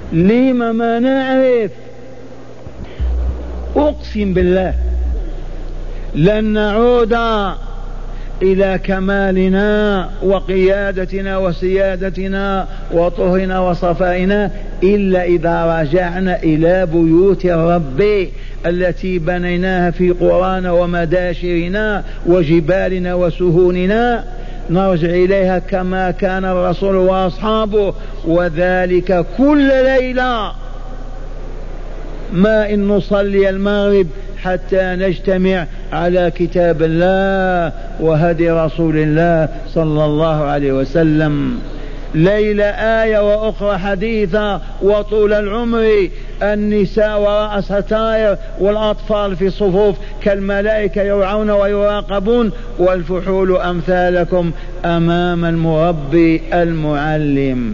لما ما نعرف؟ أقسم بالله لن نعود إلى كمالنا وقيادتنا وسيادتنا وطهرنا وصفائنا إلا إذا رجعنا إلى بيوت الرب التي بنيناها في قرانا ومداشرنا وجبالنا وسهولنا، نرجع إليها كما كان الرسول وأصحابه، وذلك كل ليلة، ما إن نصلي المغرب حتى نجتمع على كتاب الله وهدي رسول الله صلى الله عليه وسلم. ليلة آية وأخرى حديثة، وطول العمر النساء وراء ستائر والأطفال في صفوف كالملائكة يرعون ويراقبون، والفحول أمثالكم أمام المربي المعلم.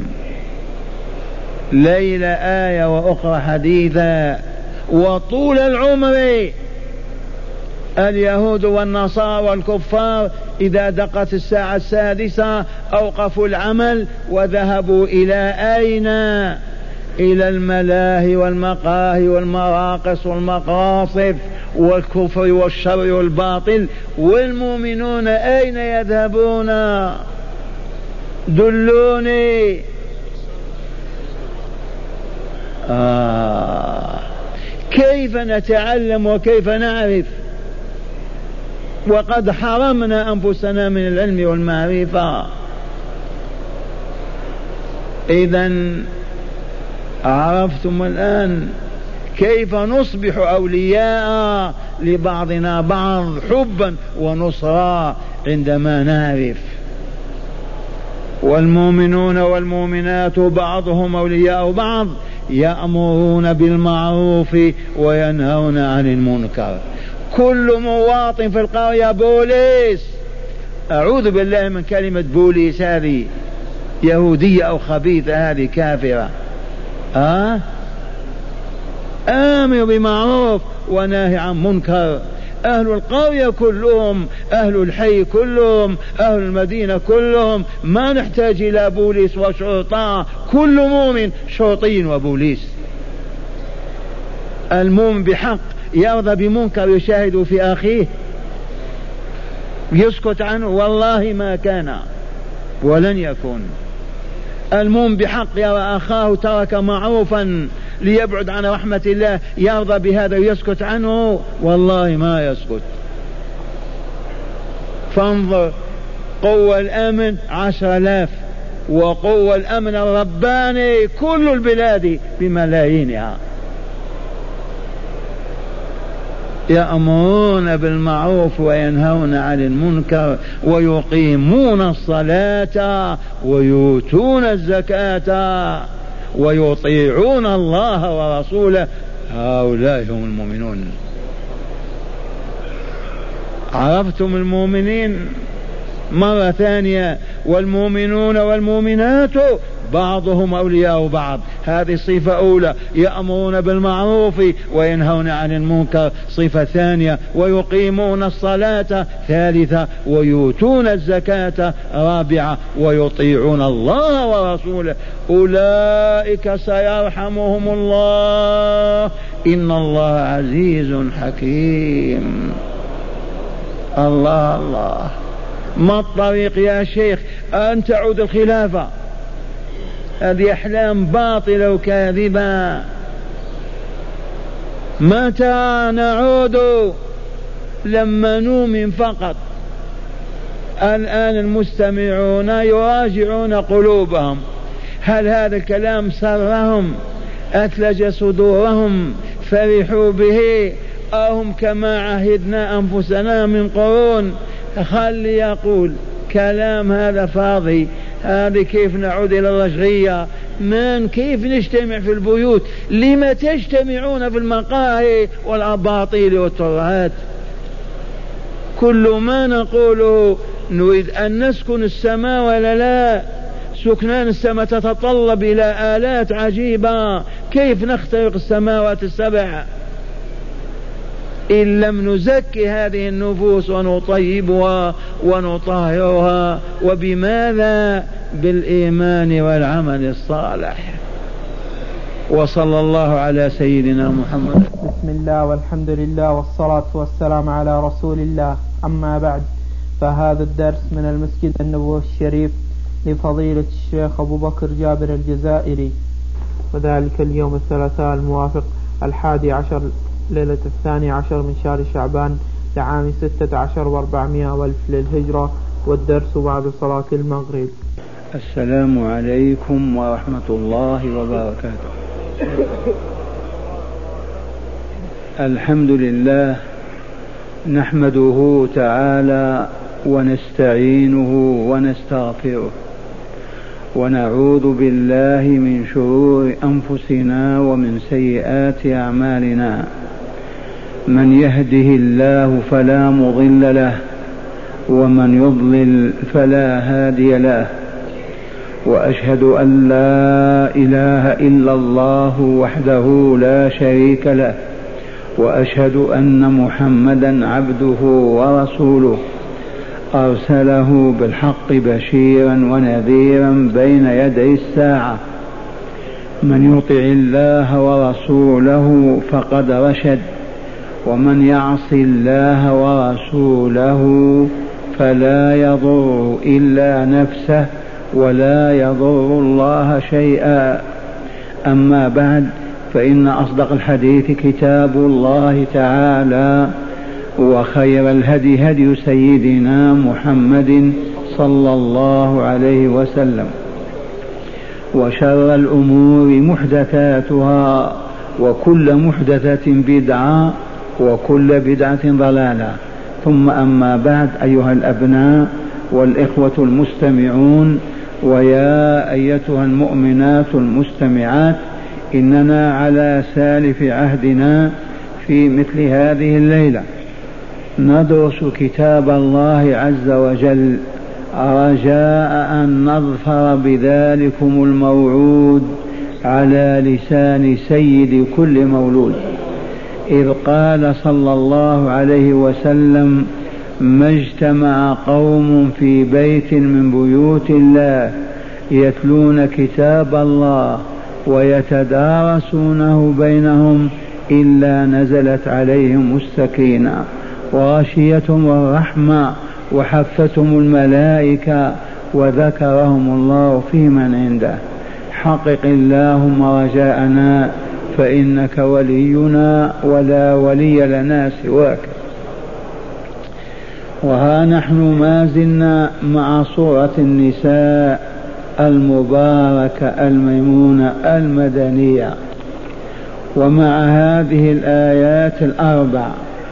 ليلة آية وأخرى حديثة، وطول العمر اليهود والنصارى والكفار إذا دقت الساعة 6 أوقفوا العمل وذهبوا إلى أين؟ إلى الملاهي والمقاهي والمراقص والمقاصف والكفر والشر والباطل. والمؤمنون أين يذهبون؟ دلوني. كيف نتعلم وكيف نعرف وقد حرمنا أنفسنا من العلم والمعرفة؟ إذن عرفتم الآن كيف نصبح أولياء لبعضنا بعض حبا ونصرا عندما نعرف. والمؤمنون والمؤمنات بعضهم أولياء بعض، يأمرون بالمعروف وينهون عن المنكر. كل مواطن في القرية بوليس، أعوذ بالله من كلمة بوليس، هذه يهودية أو خبيثة، هذه كافرة. آمر بمعروف وناهي عن منكر. أهل القرية كلهم، أهل الحي كلهم، أهل المدينة كلهم، ما نحتاج إلى بوليس وشرطة، كل مؤمن شرطي وبوليس. المؤمن بحق يرضى بمنكر يشاهد في أخيه يسكت عنه؟ والله ما كان ولن يكون. المؤمن بحق يرى أخاه ترك معروفا ليبعد عن رحمة الله يرضى بهذا ويسكت عنه؟ والله ما يسكت. فانظر، قوة الأمن 10,000 وقوة الأمن الرباني كل البلاد بملايينها. يأمرون بالمعروف وينهون عن المنكر ويقيمون الصلاة ويؤتون الزكاة ويطيعون الله ورسوله، هؤلاء هم المؤمنون. عرفتم المؤمنين؟ مرة ثانية، والمؤمنون والمؤمنات بعضهم أولياء بعض، هذه صفة أولى. يأمرون بالمعروف وينهون عن المنكر، صفة ثانية. ويقيمون الصلاة، ثالثة. ويؤتون الزكاة، رابعة. ويطيعون الله ورسوله، أولئك سيرحمهم الله، إن الله عزيز حكيم. الله الله. ما الطريق يا شيخ أن تعود الخلافة؟ هذه أحلام باطلة وكاذبة. متى نعود؟ لما نؤمن فقط. الآن المستمعون يراجعون قلوبهم، هل هذا الكلام سرهم؟ أثلج صدورهم؟ فرحوا به؟ أهم كما عهدنا أنفسنا من قرون؟ خلي يقول كلام هذا فاضي. هذه كيف نعود إلى الرجعية؟ من كيف نجتمع في البيوت؟ لما تجتمعون في المقاهي والأباطيل والترعات؟ كل ما نقوله نريد أن نسكن السماء ولا لا؟ سكنان السماء تتطلب إلى آلات عجيبة، كيف نخترق السماوات السبع؟ إن لم نزكي هذه النفوس ونطيبها ونطهرها. وبماذا؟ بالإيمان والعمل الصالح. وصلى الله على سيدنا محمد. بسم الله والحمد لله والصلاة والسلام على رسول الله. أما بعد، فهذا الدرس من المسجد النبوي الشريف لفضيلة الشيخ أبو بكر جابر الجزائري، وذلك اليوم الثلاثاء الموافق 11 ليلة 12 من شهر شعبان لعام 16 و400 والف للهجرة، والدرس بعد صلاة المغرب. السلام عليكم ورحمة الله وبركاته. الحمد لله نحمده تعالى ونستعينه ونستغفره، ونعوذ بالله من شرور أنفسنا ومن سيئات أعمالنا. من يهده الله فلا مضل له، ومن يضلل فلا هادي له، وأشهد أن لا إله إلا الله وحده لا شريك له، وأشهد أن محمدا عبده ورسوله أرسله بالحق بشيرا ونذيرا بين يدي الساعة. من يطع الله ورسوله فقد رشد، ومن يعص الله ورسوله فلا يضر إلا نفسه ولا يضر الله شيئا. أما بعد، فإن أصدق الحديث كتاب الله تعالى، وخير الهدي هدي سيدنا محمد صلى الله عليه وسلم، وشر الأمور محدثاتها، وكل محدثة بدعة، وكل بدعة ضلالة. ثم أما بعد، أيها الأبناء والإخوة المستمعون، ويا أيتها المؤمنات المستمعات، إننا على سالف عهدنا في مثل هذه الليلة ندرس كتاب الله عز وجل، رجاء أن نظفر بذلكم الموعود على لسان سيد كل مولود، إذ قال صلى الله عليه وسلم: ما اجتمع قوم في بيت من بيوت الله يتلون كتاب الله ويتدارسونه بينهم إلا نزلت عليهم السكينة وغشيتهم الرحمة وحفتهم الملائكة وذكرهم الله في من عنده. حقق اللهم رجاءنا، فإنك ولينا ولا ولي لنا سواك. وها نحن ما زلنا مع سورة النساء المباركة الميمونة المدنية، ومع هذه الآيات الأربع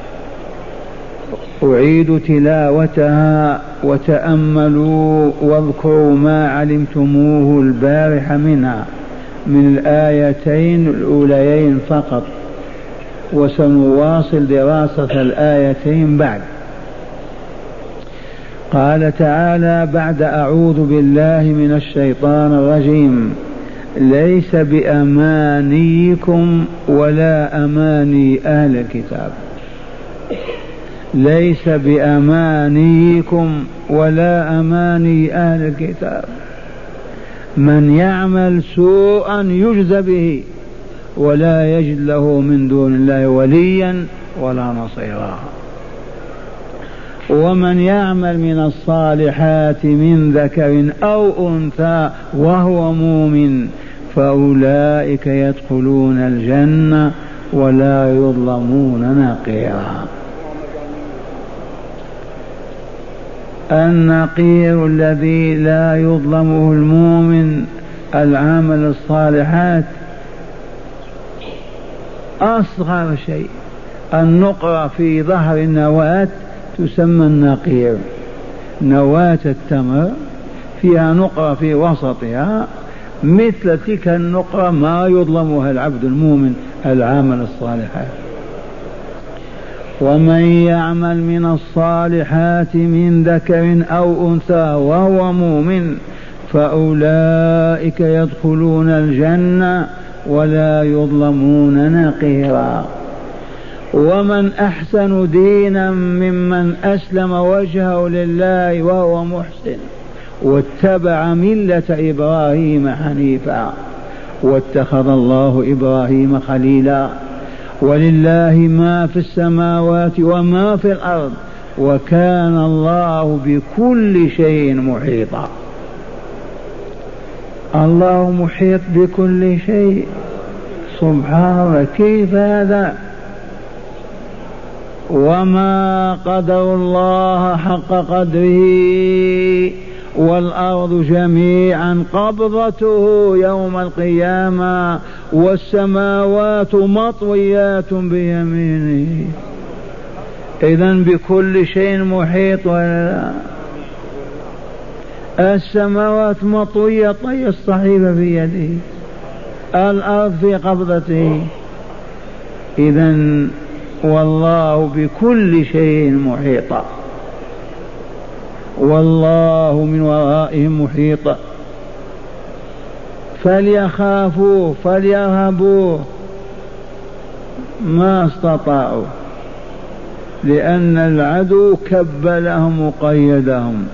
أعيد تلاوتها، وتأملوا واذكروا ما علمتموه البارحة منها من الآيتين الأوليين فقط، وسنواصل دراسة الآيتين بعد. قال تعالى بعد: أعوذ بالله من الشيطان الرجيم: ليس بأمانيكم ولا أماني أهل الكتاب. ليس بأمانيكم ولا أماني أهل الكتاب. من يعمل سوءا يجزى به، ولا يجد له من دون الله وليا ولا نصيرا. ومن يعمل من الصالحات من ذكر أو أنثى وهو مؤمن فأولئك يدخلون الجنة ولا يظلمون نقيرا. النقير الذي لا يظلمه المؤمن العمل الصالحات أصغر شيء. النقرة في ظهر النواة تسمى النقير. نواة التمر فيها نقرة في وسطها، مثل تلك النقرة ما يظلمها العبد المؤمن العمل الصالحات. ومن يعمل من الصالحات من ذكر أو أنثى وهو مؤمن فأولئك يدخلون الجنة ولا يظلمون نقيرا. ومن أحسن دينا ممن أسلم وجهه لله وهو محسن واتبع ملة إبراهيم حنيفا واتخذ الله إبراهيم خليلا. ولله ما في السماوات وما في الأرض وكان الله بكل شيء محيطا. الله محيط بكل شيء سبحان الله، كيف هذا؟ وما قدر الله حق قدره والأرض جميعا قبضته يوم القيامة والسماوات مطويات بيمينه. إذن بكل شيء محيط ولا لا؟ السماوات مطوية طي الصحيفة في يده، الأرض في قبضته. إذن والله بكل شيء محيط، والله من ورائهم محيط. فليخافوا فليرهبوا ما استطاعوا، لأن العدو كب لهم وقيدهم،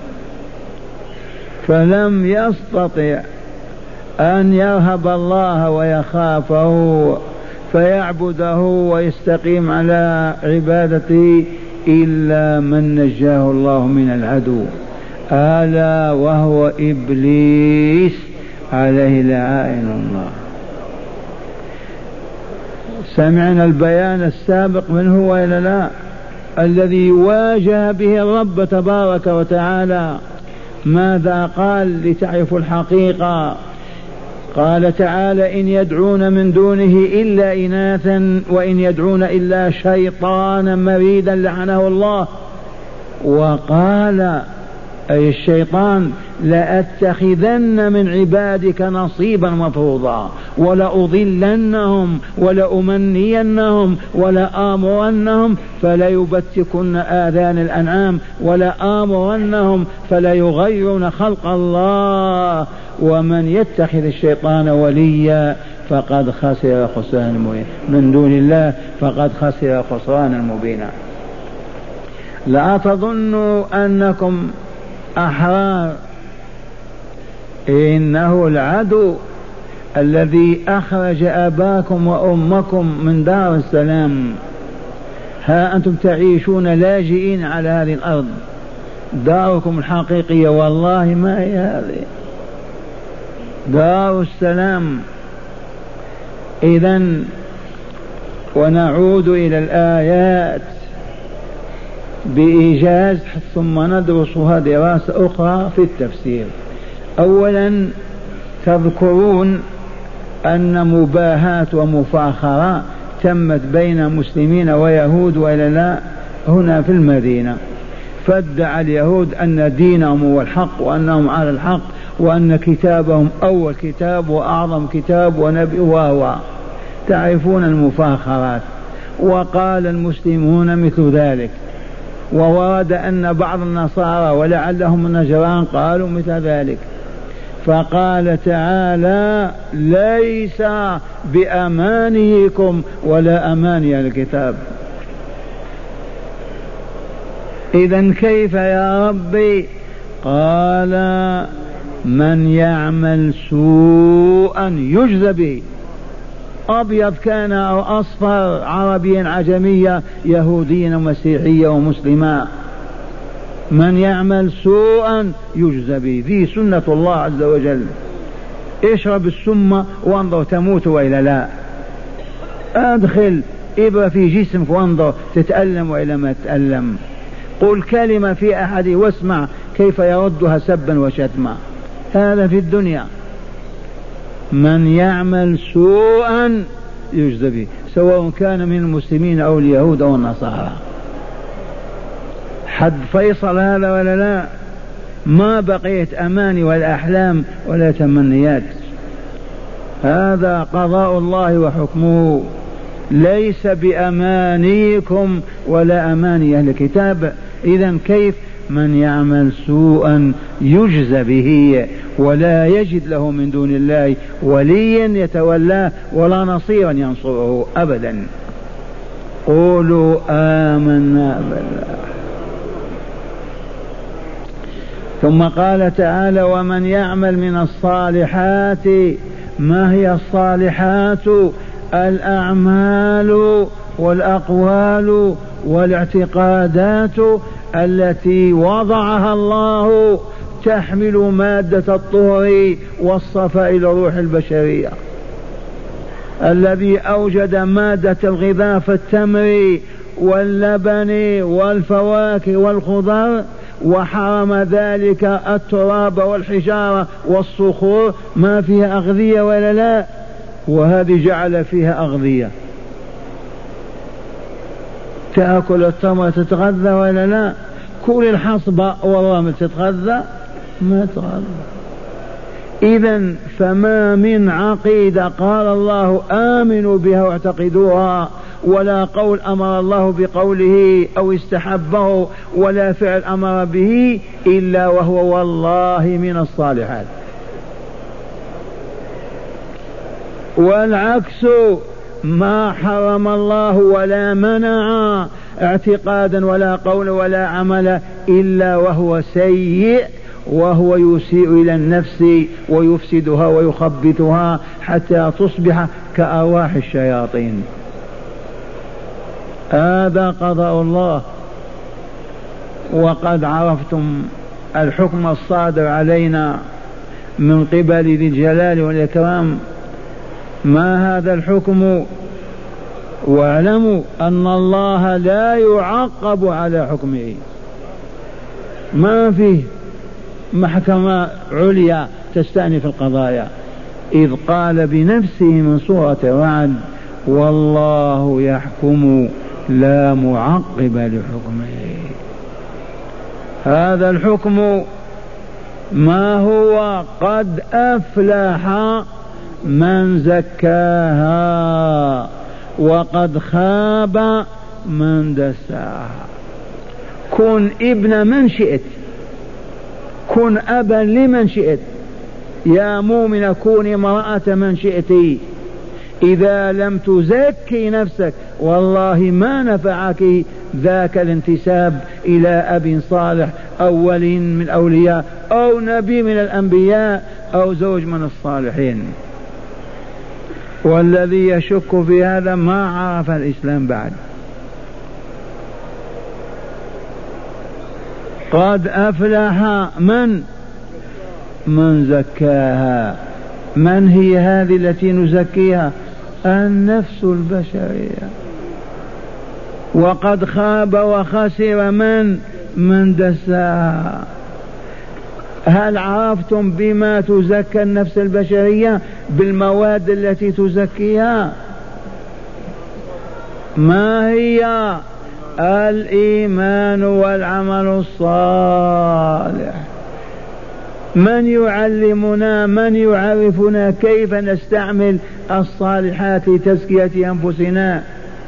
فلم يستطع أن يرهب الله ويخافه فيعبده ويستقيم على عبادته إلا من نجاه الله من العدو، ألا وهو إبليس عليه لعائن الله. سمعنا البيان السابق منه وإلا لا؟ الذي واجه به الرب تبارك وتعالى. ماذا قال لتعرفوا الحقيقة؟ قال تعالى: إن يدعون من دونه إلا إناثا وإن يدعون إلا شيطانا مريدا لعنه الله. وقال أي الشيطان: لأتخذن من عبادك نصيبا مفروضا ولأضلنهم ولأمنينهم ولآمرنهم فليبتكن آذان الأنعام ولآمرنهم فليغيرن خلق الله ومن يتخذ الشيطان وليا فقد خسر خسرانا مبينا من دون الله، فقد خسر خسرانا مبينا. لا تظنوا أنكم أحرار، إنه العدو الذي أخرج أباكم وأمكم من دار السلام. ها أنتم تعيشون لاجئين على هذه الأرض، داركم الحقيقية والله ما هي هذه، دار السلام. إذن ونعود إلى الآيات بإيجاز ثم ندرسها دراسة أخرى في التفسير. أولا تذكرون أن مباهاة ومفاخرة تمت بين مسلمين ويهود وإلا لا هنا في المدينة، فادعى اليهود أن دينهم هو الحق وأنهم على الحق وأن كتابهم أول كتاب وأعظم كتاب ونبي وهو. تعرفون المفاخرات. وقال المسلمون مثل ذلك، وورد أن بعض النصارى ولعلهم النجران قالوا مثل ذلك. فقال تعالى: ليس بأمانيكم ولا أماني الكتاب. إذن كيف يا ربي؟ قال: من يعمل سوءا يجزى به، أبيض كان أو أصفر، عربيا عجميا، يهوديا ومسيحيا ومسلما، من يعمل سوءا يجزى به. ذي سنة الله عز وجل. اشرب السم وانظر تموت وإلا لا، ادخل إبرة في جسمك وانظر تتألم وإلا ما تتألم، قل كلمة في أحد واسمع كيف يردها سبا وشتما. هذا في الدنيا. من يعمل سوءا يجزى به، سواء كان من المسلمين أو اليهود أو النصارى. حد فيصل هذا ولا لا؟ ما بقيت أماني ولا أحلام ولا تمنيات، هذا قضاء الله وحكمه. ليس بأمانيكم ولا أماني أهل الكتاب. إذن كيف؟ من يعمل سوءا يجزى به ولا يجد له من دون الله وليا يتولاه ولا نصيرا ينصره أبدا. قولوا آمنا بالله. ثم قال تعالى: ومن يعمل من الصالحات ما هي الصالحات؟ الأعمال والأقوال والاعتقادات التي وضعها الله تحمل مادة الطهر والصفاء لروح البشرية. الذي أوجد مادة الغذاء في التمر واللبن والفواكه والخضر وحرم ذلك التراب والحجارة والصخور، ما فيها أغذية ولا لا؟ وهذه جعل فيها أغذية. تأكل التمر تتغذى ولا لا؟ كل الحصبة والرمل تتغذى؟ ما تتغذى. إذن فما من عقيدة قال الله آمنوا بها واعتقدوها، ولا قول أمر الله بقوله أو استحبه، ولا فعل أمر به، إلا وهو والله من الصالحات. والعكس ما حرم الله ولا منع اعتقادا ولا قول ولا عمل إلا وهو سيء، وهو يسيء إلى النفس ويفسدها ويخبثها حتى تصبح كأرواح الشياطين. هذا قضاء الله. وقد عرفتم الحكم الصادر علينا من قبل ذي الجلال والإكرام. ما هذا الحكم؟ واعلموا أن الله لا يعقب على حكمه، ما فيه محكمة عليا تستأنف القضايا، إذ قال بنفسه من سورة الرعد والله يحكم لا معقب لحكمه. هذا الحكم ما هو؟ قد أفلح من زكاها وقد خاب من دساها. كن ابن من شئت، كن أبا لمن شئت، يا مؤمن كوني امرأة من شئت، إذا لم تزكي نفسك والله ما نفعك ذاك الانتساب إلى أب صالح أو ولي من الأولياء أو نبي من الأنبياء أو زوج من الصالحين. والذي يشك في هذا ما عرف الإسلام بعد. قد أفلح من زكاها. من هي هذه التي نزكيها؟ النفس البشرية. وقد خاب وخسر من دساها. هل عرفتم بما تزكى النفس البشرية؟ بالمواد التي تزكيها. ما هي؟ الإيمان والعمل الصالح. من يعلمنا، من يعرفنا كيف نستعمل الصالحات لتزكية أنفسنا؟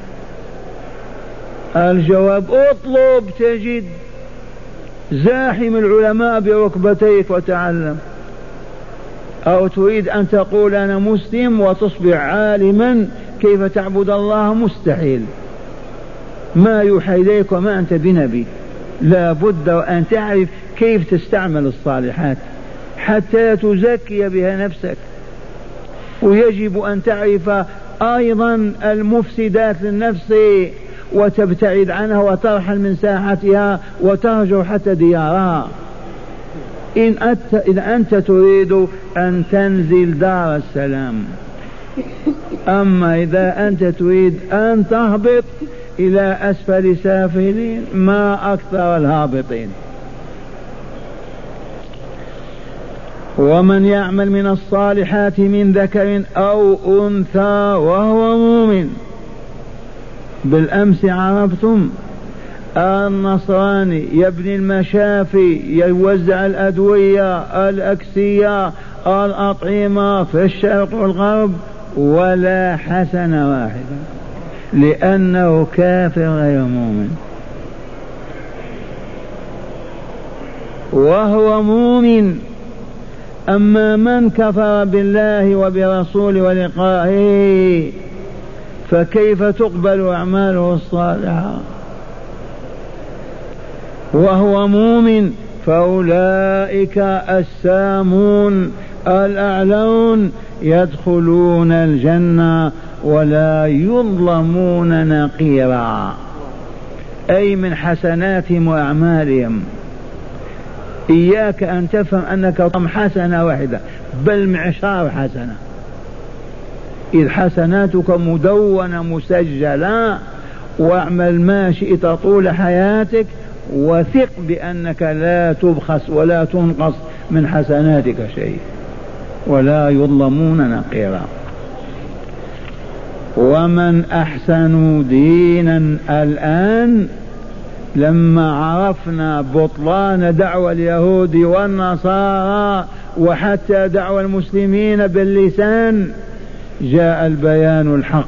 الجواب اطلب تجد. زاحم العلماء بركبتيك وتعلم. أو تريد أن تقول أنا مسلم وتصبح عالما كيف تعبد الله؟ مستحيل. ما يوحى إليك وما أنت بنبي. لا بد أن تعرف كيف تستعمل الصالحات حتى تزكي بها نفسك. ويجب أن تعرف أيضا المفسدات للنفس وتبتعد عنها وترحل من ساحتها وتهجر حتى ديارها، إن أنت تريد أن تنزل دار السلام. أما إذا أنت تريد أن تهبط إلى أسفل سافلين ما أكثر الهابطين. ومن يعمل من الصالحات من ذكر أو أنثى وهو مؤمن. بالأمس عرفتم النصراني يبني المشافي، يوزع الأدوية الأكسية الأطعمة في الشرق والغرب، ولا حسنة واحدة لأنه كافر غير مؤمن. وهو مؤمن. أما من كفر بالله وبرسوله ولقائه فكيف تقبل أعماله الصالحة؟ وهو مؤمن فأولئك السامون الأعلون يدخلون الجنة ولا يظلمون نقيرا، أي من حسناتهم وأعمالهم. إياك أن تفهم أنك تضم حسنة واحدة، بل معشار حسنة، إذ حسناتك مدونة مسجلة. واعمل ما شئت طول حياتك، وثق بأنك لا تبخس ولا تنقص من حسناتك شيء، ولا يظلمون نقيرا. ومن أحسن دينا، الآن لما عرفنا بطلان دعوى اليهود والنصارى وحتى دعوى المسلمين باللسان، جاء البيان الحق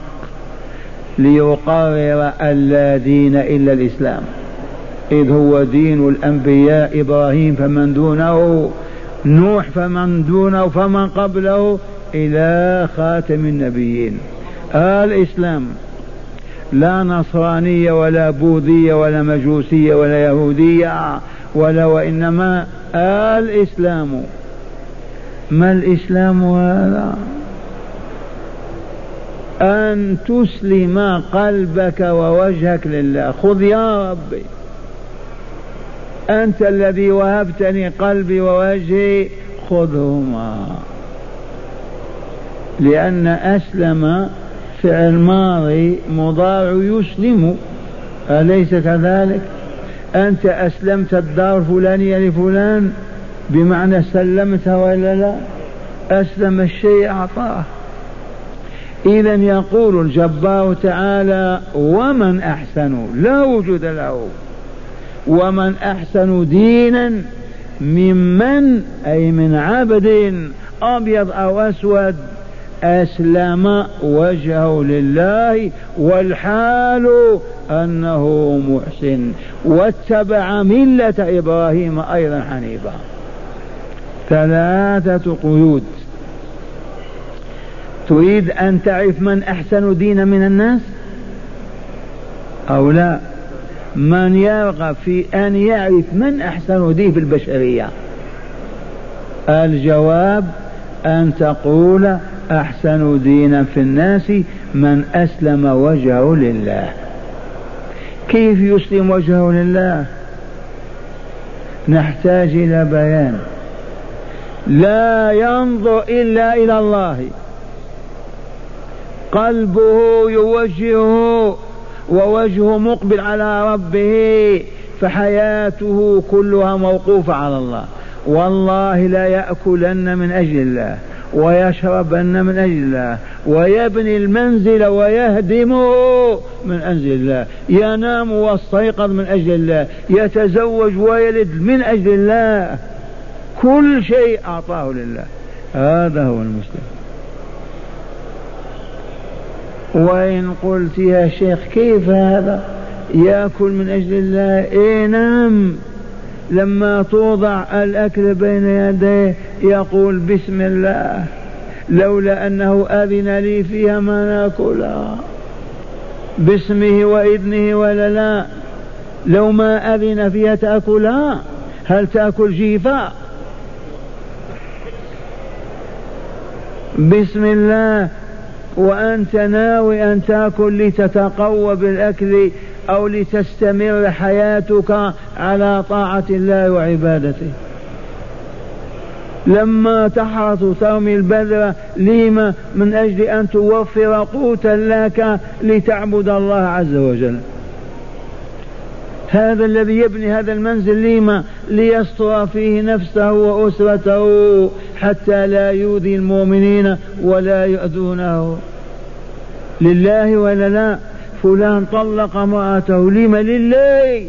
ليقرر أن لا دين إلا الإسلام، إذ هو دين الأنبياء، إبراهيم فمن دونه، نوح فمن دونه، فمن قبله إلى خاتم النبيين. الإسلام، لا نصرانية ولا بوذية ولا مجوسية ولا يهودية وإنما الإسلام. ما الإسلام هذا؟ أن تسلم قلبك ووجهك لله. خذ يا ربي، أنت الذي وهبتني قلبي ووجهي، خذهما. لأن أسلم فعل ماضي مضارع يسلم، أليس كذلك؟ أنت أسلمت الدار الفلانية لفلان بمعنى سلمتها ولا لا؟ أسلم الشيء أعطاه. إذن يقول الجبار تعالى: ومن أحسن، لا وجود له، ومن أحسن دينا ممن، أي من عبد أبيض أو أسود، أسلم وجهه لله والحال أنه محسن واتبع ملة إبراهيم أيضا حنيفا. 3 قيود. تريد أن تعرف من أحسن دينا من الناس أو لا؟ من يرغب في أن يعرف من أحسن دين في البشرية؟ الجواب أن تقول: أحسن دينا في الناس من أسلم وجهه لله. كيف يسلم وجهه لله؟ نحتاج إلى بيان. لا ينظر إلا إلى الله، قلبه يوجهه ووجهه مقبل على ربه، فحياته كلها موقوفة على الله. والله لا يأكلن من أجل الله، ويشربن من أجل الله، ويبني المنزل ويهدمه من أجل الله، ينام ويستيقظ من أجل الله، يتزوج ويلد من أجل الله، كل شيء أعطاه لله. هذا هو المسلم. وإن قلت يا شيخ كيف هذا يأكل من أجل الله؟ إيه نعم، لما توضع الأكل بين يديه يقول بسم الله، لولا أنه أذن لي فيها ما نأكلها، باسمه وإذنه ولا لا؟ لو ما أذن فيها تأكلها؟ هل تأكل جيفا؟ بسم الله، وأنت ناوي أن تأكل لتتقوى بالأكل أو لتستمر حياتك على طاعة الله وعبادته. لما تحرص ترمي البذر لما؟ من أجل أن توفر قوتا لك لتعبد الله عز وجل. هذا الذي يبني هذا المنزل لما؟ ليستر فيه نفسه وأسرته حتى لا يؤذي المؤمنين ولا يؤذونه. لله ولا لا؟ فلان طلق امرأته لما؟ لله،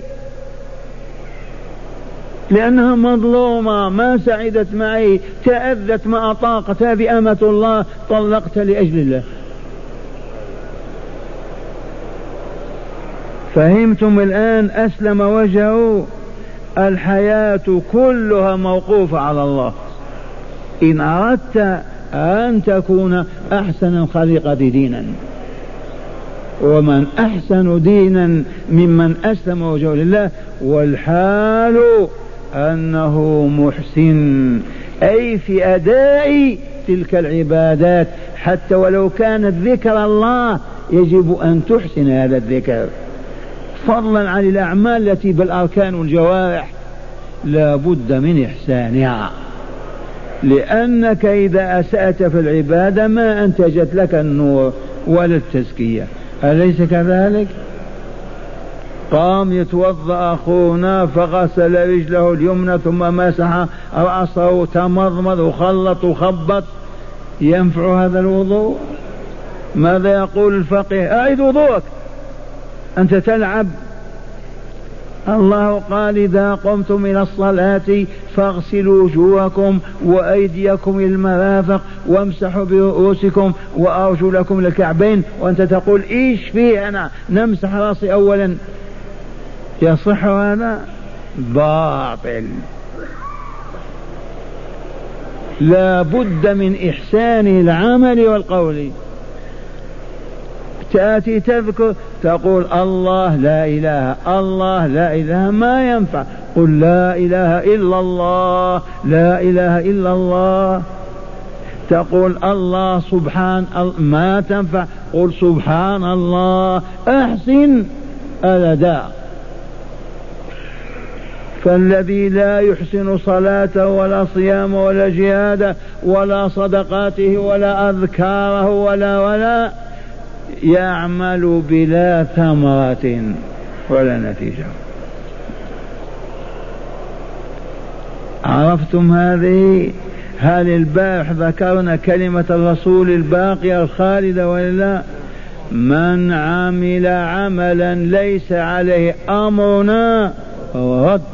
لأنها مظلومة، ما سعدت معي، تأذت ما أطاقت، هذه أمة الله، طلقت لأجل الله. فهمتم الآن؟ أسلم وجهه، الحياة كلها موقوفة على الله. إن أردت أن تكون أحسن الخليقة دينا. ومن أحسن دينا ممن أسلم وجهه لله والحال أنه محسن، أي في أداء تلك العبادات، حتى ولو كانت ذكر الله يجب أن تحسن هذا الذكر، فضلا عن الأعمال التي بالأركان والجوارح لا بد من إحسانها، لأنك إذا أسأت في العبادة ما أنتجت لك النور ولا التزكية، أليس كذلك؟ قام يتوضأ أخونا فغسل رجله اليمنى ثم مسح رأسه، تمضمض وخلط وخبط، ينفع هذا الوضوء؟ ماذا يقول الفقيه؟ أعد وضوءك، أنت تلعب. الله قال إذا قمتم إلى الصلاة فاغسلوا وجوهكم وأيديكم إلى المرافق وامسحوا برؤوسكم وأرجلكم للكعبين، وأنت تقول إيش فيه أنا نمسح رأسي أولا؟ يصح هذا؟ باطل. لا بد من إحسان العمل والقول. تأتي تذكر تقول الله لا إله، الله لا إله، ما ينفع، قل لا إله إلا الله، لا إله إلا الله. تقول الله سبحان الله، ما تنفع، قل سبحان الله. أحسن الأداء. فالذي لا يحسن صلاته ولا صيامه ولا جهاده ولا صدقاته ولا أذكاره ولا يعمل بلا ثمرة ولا نتيجة. عرفتم هذه؟ هل البارح ذكرنا كلمة الرسول الباقية الخالدة ولا لا؟ من عمل عملا ليس عليه أمرنا فهو رد.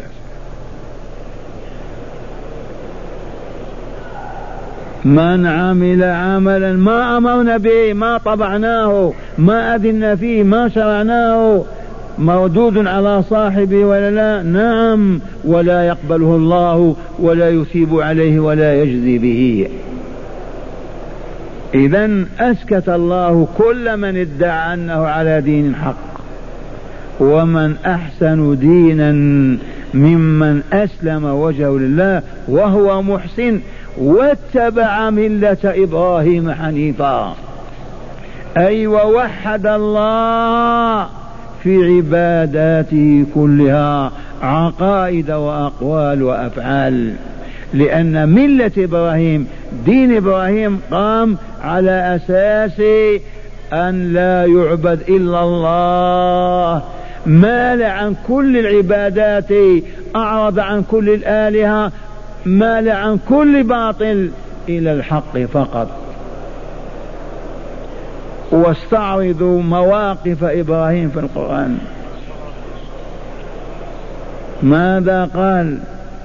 من عمل عملا ما أمرنا به، ما طبعناه، ما أذن فيه، ما شرعناه، مردود على صاحبه ولا لا؟ نعم، ولا يقبله الله ولا يثيب عليه ولا يجزي به. إذن أسكت الله كل من ادعى أنه على دين حق. ومن أحسن دينا ممن أسلم وجهه لله وهو محسن واتبع ملة إبراهيم حنيفا، أي ووحد الله في عباداته كلها، عقائد وأقوال وأفعال. لأن ملة إبراهيم، دين إبراهيم، قام على أساس أن لا يعبد إلا الله، مال عن كل العبادات، أعرض عن كل الآلهة، مال عن كل باطل إلى الحق فقط. واستعرضوا مواقف إبراهيم في القرآن، ماذا قال؟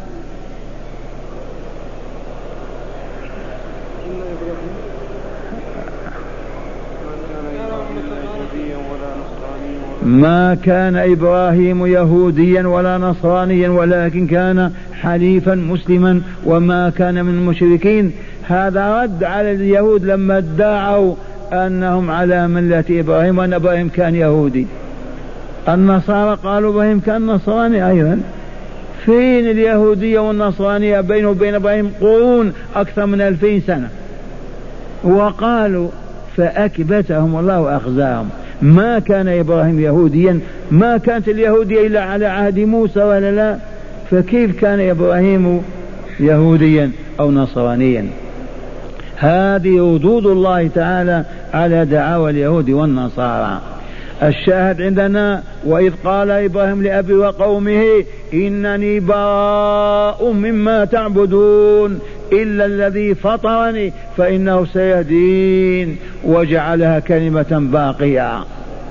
ما كان إبراهيم يهوديا ولا نصرانيا ولكن كان حنيفا مسلما وما كان من المشركين. هذا رد على اليهود لما ادعوا أنهم على ملة إبراهيم وأن إبراهيم كان يهودي. النصارى قالوا إبراهيم كان نصراني أيضا. فين اليهودية والنصرانية بينه وبين إبراهيم قرون أكثر من 2000 سنة. وقالوا فأكبتهم الله وأخزاهم. ما كان إبراهيم يهوديا، ما كانت اليهودية إلا على عهد موسى ولا لا؟ فكيف كان إبراهيم يهوديا أو نصرانيا؟ هذه ردود الله تعالى على دعاوى اليهود والنصارى. الشاهد عندنا وإذ قال إبراهيم لأبي وقومه إنني براء مما تعبدون إلا الذي فطرني فإنه سيهدين وجعلها كلمة باقية.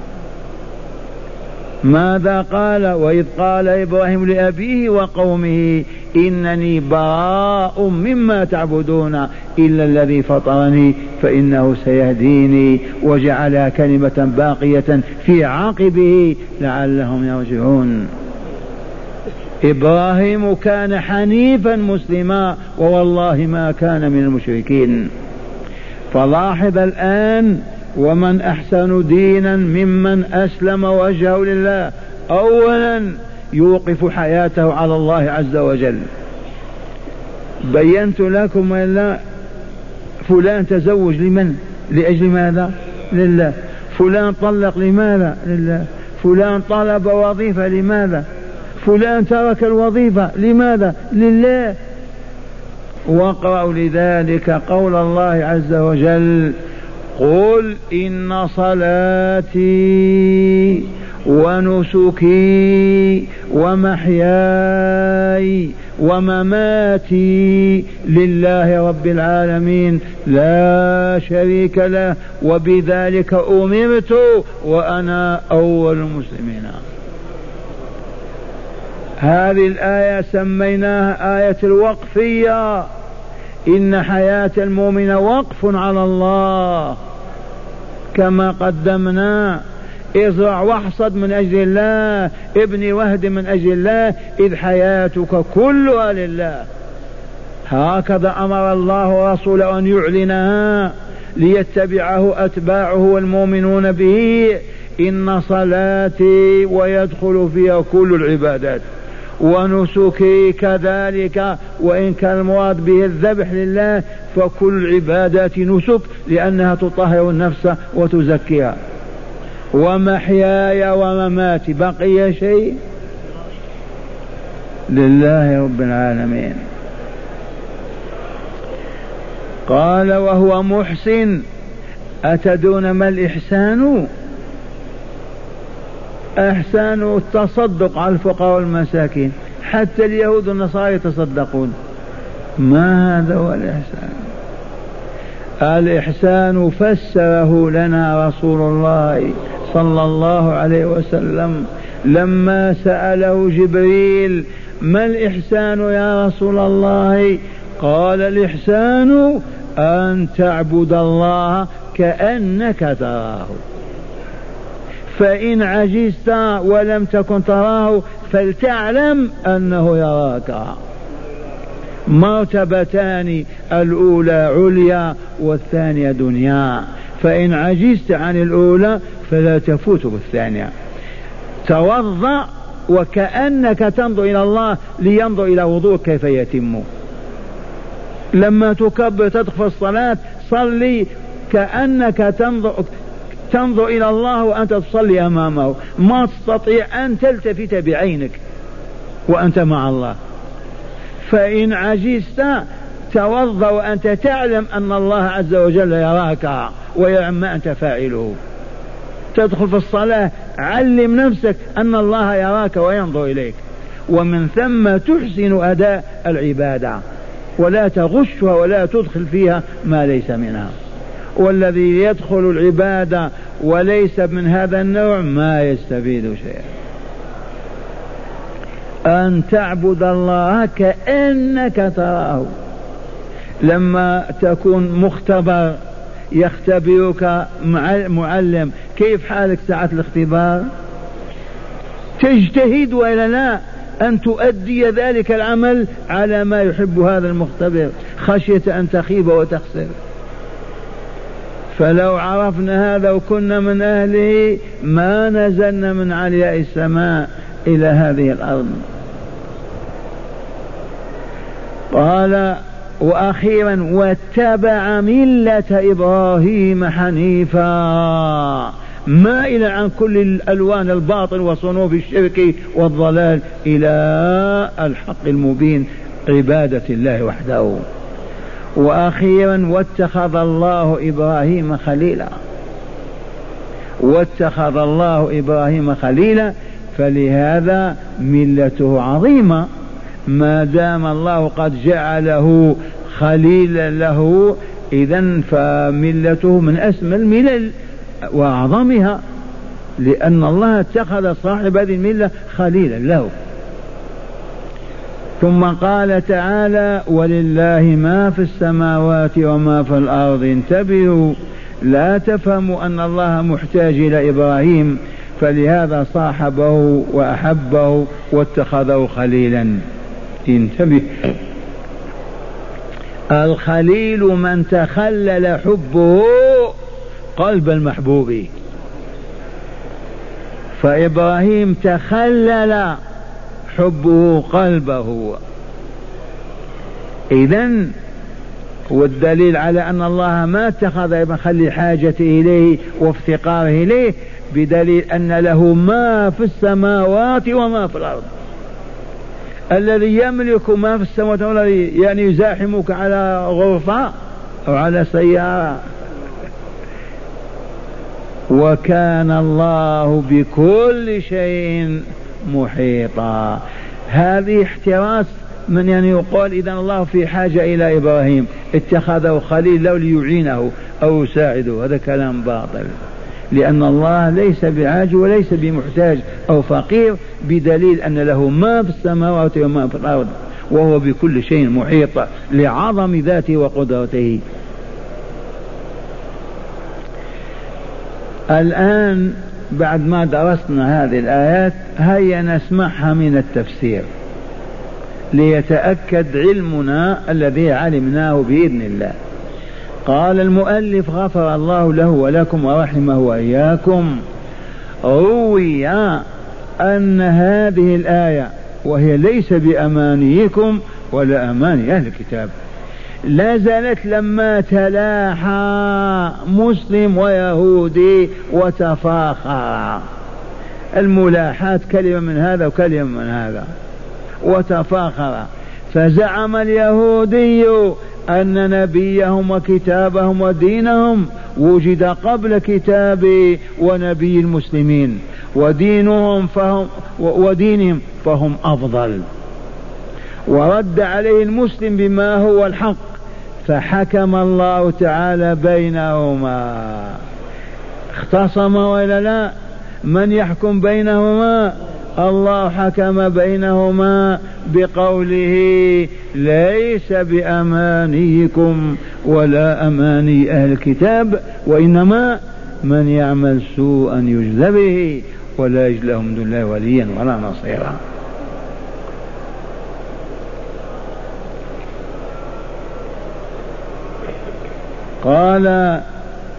ماذا قال؟ وإذ قال إبراهيم لأبيه وقومه إنني براء مما تعبدون إلا الذي فطرني فإنه سيهديني وجعلها كلمة باقية في عقبه لعلهم يرجعون. إبراهيم كان حنيفا مسلما ووالله ما كان من المشركين. فلاحظ الآن ومن أحسن دينا ممن أسلم وجهه لله. أولا يوقف حياته على الله عز وجل. بينت لكم أن فلان تزوج لمن؟ لأجل ماذا؟ لله. فلان طلق لماذا؟ لله. فلان طلب وظيفة لماذا؟ فلان ترك الوظيفة لماذا؟ لله. واقرأوا لذلك قول الله عز وجل: قل إن صلاتي ونسكي ومحياي ومماتي لله رب العالمين لا شريك له وبذلك أمرت وأنا أول المسلمين. هذه الآية سميناها آية الوقفية. إن حياة المؤمن وقف على الله كما قدمنا. ازرع واحصد من أجل الله، ابني واهد من أجل الله، إذ حياتك كلها لله. هكذا أمر الله ورسوله أن يعلنها ليتبعه أتباعه والمؤمنون به. إن صلاتي ويدخل فيها كل العبادات، ونسكي كذلك، وإن كان المراد به الذبح لله فكل العبادات نسك لأنها تطهر النفس وتزكيها. ومحياي ومماتي، بقي شيء؟ لله رب العالمين. قال: وهو محسن. أتدون ما الإحسان؟ أحسان التصدق على الفقراء والمساكين، حتى اليهود والنصارى يتصدقون. ما هذا هو الإحسان؟ الإحسان فسره لنا رسول الله صلى الله عليه وسلم لما سأله جبريل: ما الإحسان يا رسول الله؟ قال: الإحسان أن تعبد الله كأنك تراه، فإن عجزت ولم تكن تراه فلتعلم أنه يراك. مرتبتان، الأولى عليا والثانية دنيا، فإن عجزت عن الأولى فلا تفوت بالثانية. توضأ وكأنك تنظر إلى الله لينظر إلى وضوءك كيف يتم. لما تكبر تدخل الصلاة صلي كأنك تنظر إلى الله وأنت تصلي أمامه، ما تستطيع أن تلتفت بعينك وأنت مع الله. فإن عجزت توضأ وأنت تعلم أن الله عز وجل يراك ويعلم ما أنت فاعله. تدخل في الصلاة علم نفسك أن الله يراك وينظر إليك، ومن ثم تحسن أداء العبادة ولا تغشها ولا تدخل فيها ما ليس منها. والذي يدخل العبادة وليس من هذا النوع ما يستفيد شيئا. أن تعبد الله كأنك تراه. لما تكون مختبر يختبرك معلم، كيف حالك ساعة الاختبار؟ تجتهد وإلا لا أن تؤدي ذلك العمل على ما يحب هذا المختبر، خشية أن تخيب وتخسر. فلو عرفنا هذا وكنا من أهله ما نزلنا من علياء السماء إلى هذه الأرض. قال: وأخيرا: واتبع ملة إبراهيم حنيفا، مائلا عن كل الألوان الباطل وصنوف الشرك والضلال إلى الحق المبين، عبادة الله وحده. وأخيرا: واتخذ الله إبراهيم خليلا. واتخذ الله إبراهيم خليلا، فلهذا ملته عظيمة، ما دام الله قد جعله خليلا له، إذن فملته من أسمى الملل وأعظمها، لأن الله اتخذ صاحب هذه الملة خليلا له. ثم قال تعالى: ولله ما في السماوات وما في الأرض. انتبهوا، لا تفهموا أن الله محتاج إلى إبراهيم، فلهذا صاحبه وأحبه واتخذه خليلا. انتبه، الخليل من تخلل حبه قلب المحبوب، فإبراهيم تخلل حبه قلبه. إذن والدليل على أن الله ما اتخذ ابن حاجته إليه وافتقاره إليه بدليل أن له ما في السماوات وما في الأرض. الذي يملك ما في السماوات والذي يعني يزاحمك على غرفة أو على سيارة. وكان الله بكل شيء محيطا. هذه احتراس من يعني يقول إذا الله في حاجة إلى إبراهيم اتخذه خليل لو ليعينه أو يساعده، هذا كلام باطل، لأن الله ليس بعاج وليس بمحتاج أو فقير، بدليل أن له ما في السماوات وما في الأرض، وهو بكل شيء محيط لعظم ذاته وقدرته. الآن بعد ما درسنا هذه الآيات هيا نسمعها من التفسير ليتأكد علمنا الذي علمناه بإذن الله. قال المؤلف غفر الله له ولكم ورحمه وإياكم: روي أن هذه الآية، وهي ليس بأمانيكم ولا أماني أهل الكتاب، لا زالت لما تلاحى مسلم ويهودي وتفاخر، الملاحات كلمة من هذا وكلمة من هذا، وتفاخر. فزعم اليهودي أن نبيهم وكتابهم ودينهم وجد قبل كتاب ونبي المسلمين، ودينهم فهم أفضل. ورد عليه المسلم بما هو الحق، فحكم الله تعالى بينهما. اختصم ولا لا؟ من يحكم بينهما؟ الله حكم بينهما بقوله: ليس بأمانيكم ولا أماني أهل الكتاب، وإنما من يعمل سوءا يجزى به ولا يجد له من دون الله وليا ولا نصيرا. قال: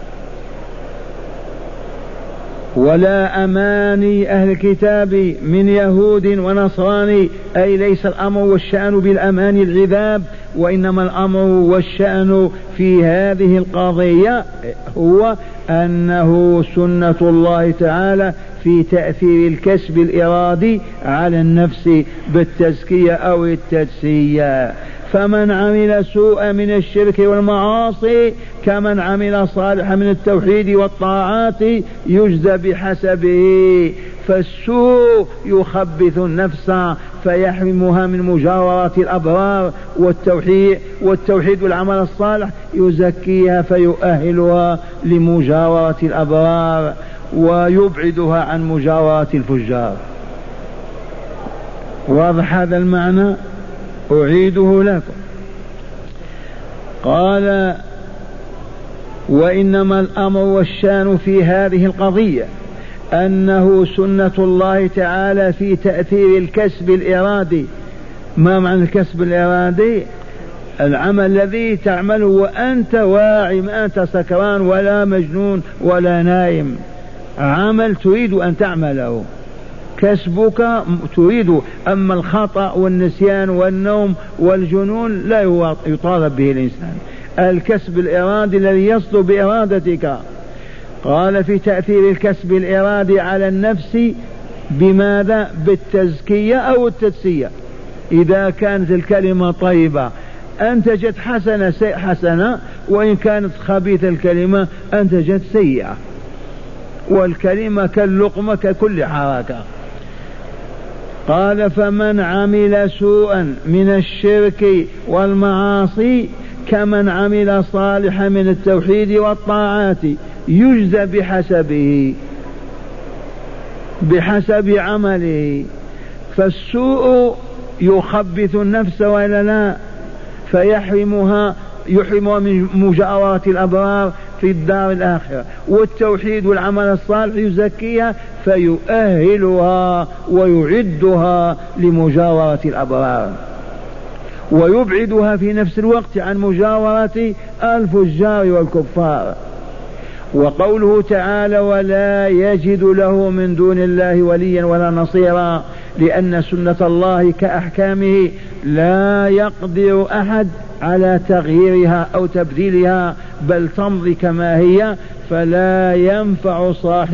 ولا أماني أهل الكتاب من يهود ونصراني، أي ليس الأمر والشأن بالأماني العذاب، وإنما الأمر والشأن في هذه القضية هو أنه سنة الله تعالى في تأثير الكسب الإرادي على النفس بالتزكية أو التجسية. فمن عمل سوءا من الشرك والمعاصي كمن عمل صالحا من التوحيد والطاعات يجزى بحسبه. فالسوء يخبث النفس فيحرمها من مجاورات الأبرار، والتوحيد والعمل الصالح يزكيها فيؤهلها لمجاورة الأبرار ويبعدها عن مجاورة الفجار. واضح هذا المعنى؟ أعيده لكم. قال: وإنما الأمر والشان في هذه القضية أنه سنة الله تعالى في تأثير الكسب الإرادي. ما معنى الكسب الإرادي؟ العمل الذي تعمله وأنت واعي، ما أنت سكران ولا مجنون ولا نائم، عمل تريد أن تعمله، كسبك تريد. أما الخطأ والنسيان والنوم والجنون لا يطالب به الإنسان. الكسب الإرادي الذي يصدر بإرادتك. قال: في تأثير الكسب الإرادي على النفس بماذا؟ بالتزكية أو التجسية. إذا كانت الكلمة طيبة أنتجت حسنة، وإن كانت خبيثة الكلمة أنتجت سيئة. والكلمة كاللقمة ككل حركة. قال: فمن عمل سوءا من الشرك والمعاصي كمن عمل صالحا من التوحيد والطاعات يجزى بحسب عمله. فالسوء يخبث النفس ولا لا؟ فيحرمها من مجاورة الأبرار في الدار الآخرة، والتوحيد والعمل الصالح يزكيها فيؤهلها ويعدها لمجاورة الأبرار، ويبعدها في نفس الوقت عن مجاورة الفجار والكفار. وقوله تعالى ولا يجد له من دون الله وليا ولا نصيرا، لأن سنة الله كأحكامه لا يقدر أحد على تغييرها أو تبديلها، بل تمضي كما هي، فلا ينفع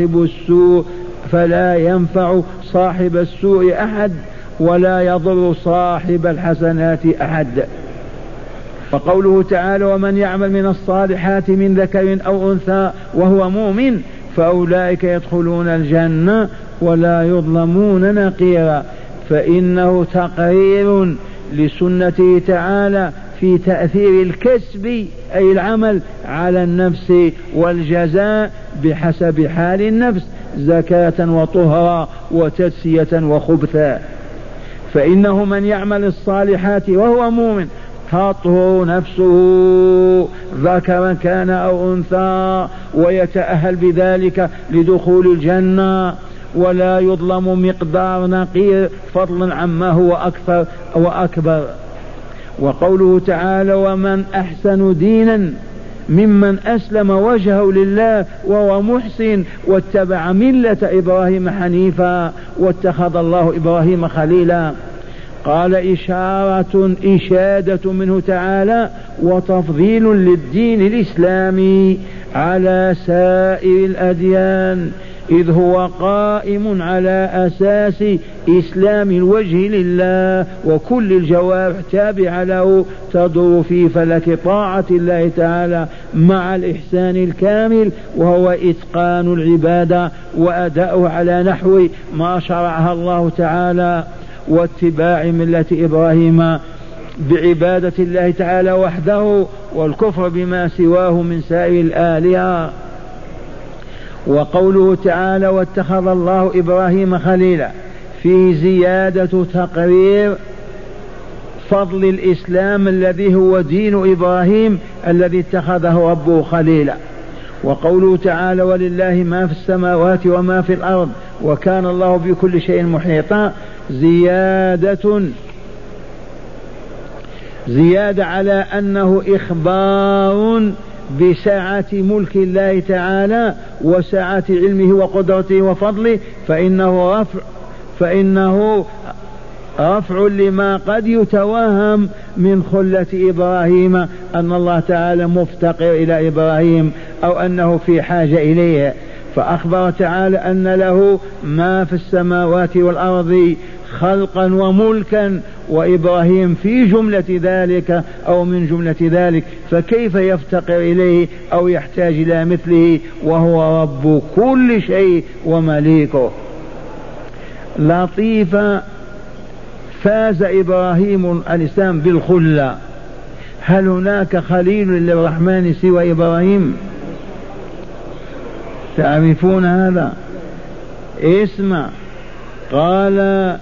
صاحب السوء أحد، ولا يضر صاحب الحسنات أحد. وقوله تعالى ومن يعمل من الصالحات من ذكر أو أنثى وهو مؤمن فأولئك يدخلون الجنة ولا يظلمون نقيرا، فإنه تقرير لسنته تعالى في تأثير الكسب أي العمل على النفس، والجزاء بحسب حال النفس زكاة وطهرا وتدسية وخبثا. فإنه من يعمل الصالحات وهو مؤمن تطهر نفسه ذكرا كان أو أنثى، ويتأهل بذلك لدخول الجنة، ولا يظلم مقدار نقير فضلا عما هو أكثر وأكبر. وقوله تعالى ومن أحسن دينا ممن أسلم وجهه لله وهو محسن واتبع ملة إبراهيم حنيفا واتخذ الله إبراهيم خليلا. قال إشادة منه تعالى وتفضيل للدين الإسلامي على سائر الأديان، إذ هو قائم على أساس إسلام الوجه لله، وكل الجوارح تابعة له تدور في فلك طاعة الله تعالى مع الإحسان الكامل، وهو إتقان العبادة وأداؤه على نحو ما شرعها الله تعالى، واتباع ملة إبراهيم بعبادة الله تعالى وحده، والكفر بما سواه من سائر الآلهة. وقوله تعالى واتخذ الله إبراهيم خليلا في زيادة تقرير فضل الإسلام الذي هو دين إبراهيم الذي اتخذه ربه خليلا. وقوله تعالى ولله ما في السماوات وما في الأرض وكان الله بكل شيء محيطا، زيادة على أنه إخبار بسعة ملك الله تعالى وسعة علمه وقدرته وفضله، فإنه رفع لما قد يتوهم من خلة إبراهيم أن الله تعالى مفتقر إلى إبراهيم أو أنه في حاجة إليه، فأخبر تعالى أن له ما في السماوات والأرض خلقا وملكا، وإبراهيم في جملة ذلك أو من جملة ذلك، فكيف يفتقر إليه أو يحتاج إلى مثله وهو رب كل شيء ومليكه. لطيفة فاز إبراهيم الإسلام بالخلة. هل هناك خليل للرحمن سوى إبراهيم؟ تعرفون هذا؟ اسمع، قال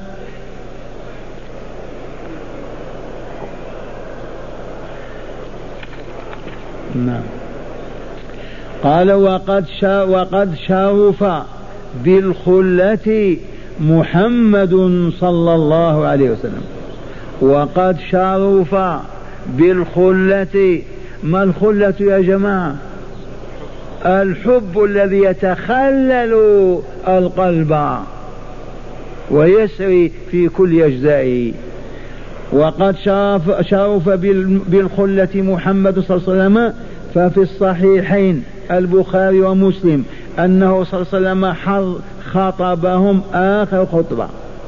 نعم، قال وقد شرف بالخلة محمد صلى الله عليه وسلم. وقد شرف بالخلة. ما الخلة يا جماعة؟ الحب الذي يتخلل القلب ويسري في كل أجزائه. وقد شرف بالخلة محمد صلى الله عليه وسلم، ففي الصحيحين البخاري ومسلم أنه صلى الله عليه وسلم خطبهم آخر خطبة،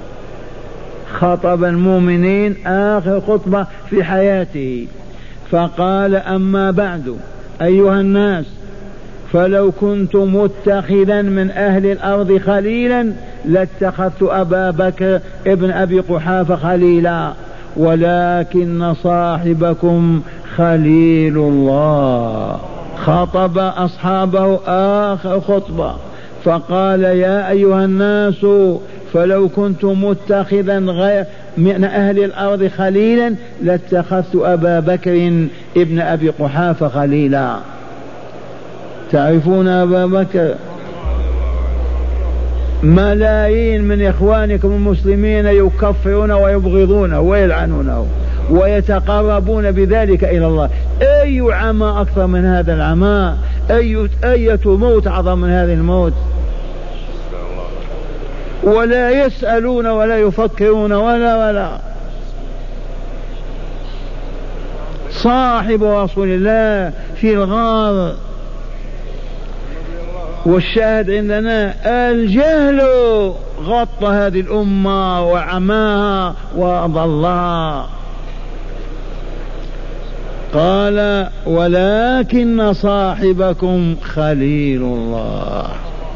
خطب المؤمنين آخر خطبة في حياته، فقال أما بعد أيها الناس، فلو كنت متخذا من أهل الأرض خليلا لاتخذت أبا بكر ابن أبي قحافة خليلا، ولكن صاحبكم خليل الله. خطب أصحابه آخر خطبة فقال يا أيها الناس، فلو كنت متخذا غير من أهل الأرض خليلا لاتخذت أبا بكر ابن أبي قحافة خليلا. تعرفون أبا بكر؟ ملايين من إخوانكم المسلمين يكفرون ويبغضونه ويلعنونه ويتقربون بذلك إلى الله. أي عمى أكثر من هذا العمى؟ أية موت أعظم من هذه الموت؟ ولا يسألون ولا يفكرون ولا صاحب رسول الله في الغار. والشاهد عندنا الجهل غطى هذه الأمة وعماها وأضلها. قال ولكن صاحبكم خليل الله.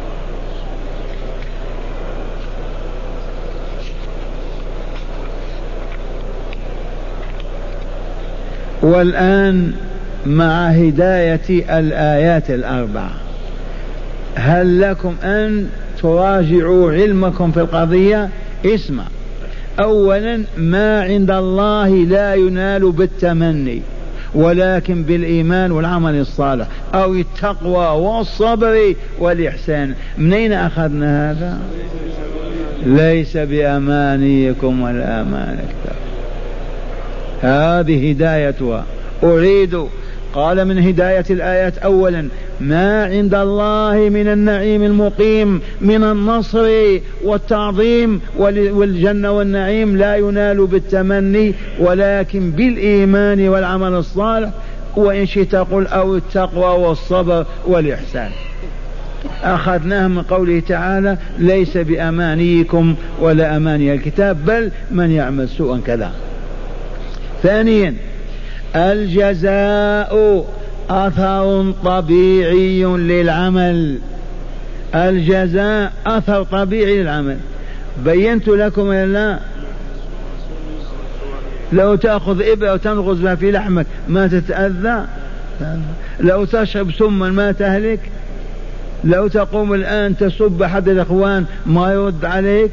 والآن مع هداية الآيات الأربع هل لكم أن تراجعوا علمكم في القضية؟ اسمع. أولا ما عند الله لا ينال بالتمني ولكن بالإيمان والعمل الصالح أو التقوى والصبر والإحسان. منين أخذنا هذا؟ ليس بأمانيكم ولا أمانك. هذه هدايتها. أريد قال من هداية الآيات أولا ما عند الله من النعيم المقيم من النصر والتعظيم والجنة والنعيم لا ينال بالتمني ولكن بالإيمان والعمل الصالح وإن شئت قل أو التقوى والصبر والإحسان. أخذناه من قوله تعالى ليس بأمانيكم ولا أماني الكتاب بل من يعمل سوءا كذا. ثانيا الجزاء أثر طبيعي للعمل. الجزاء أثر طبيعي للعمل. بينت لكم لا لو تأخذ إبرة وتنغز بها في لحمك ما تتأذى؟ لو تشرب سما ما تهلك؟ لو تقوم الآن تسب أحد الإخوان ما يرد عليك؟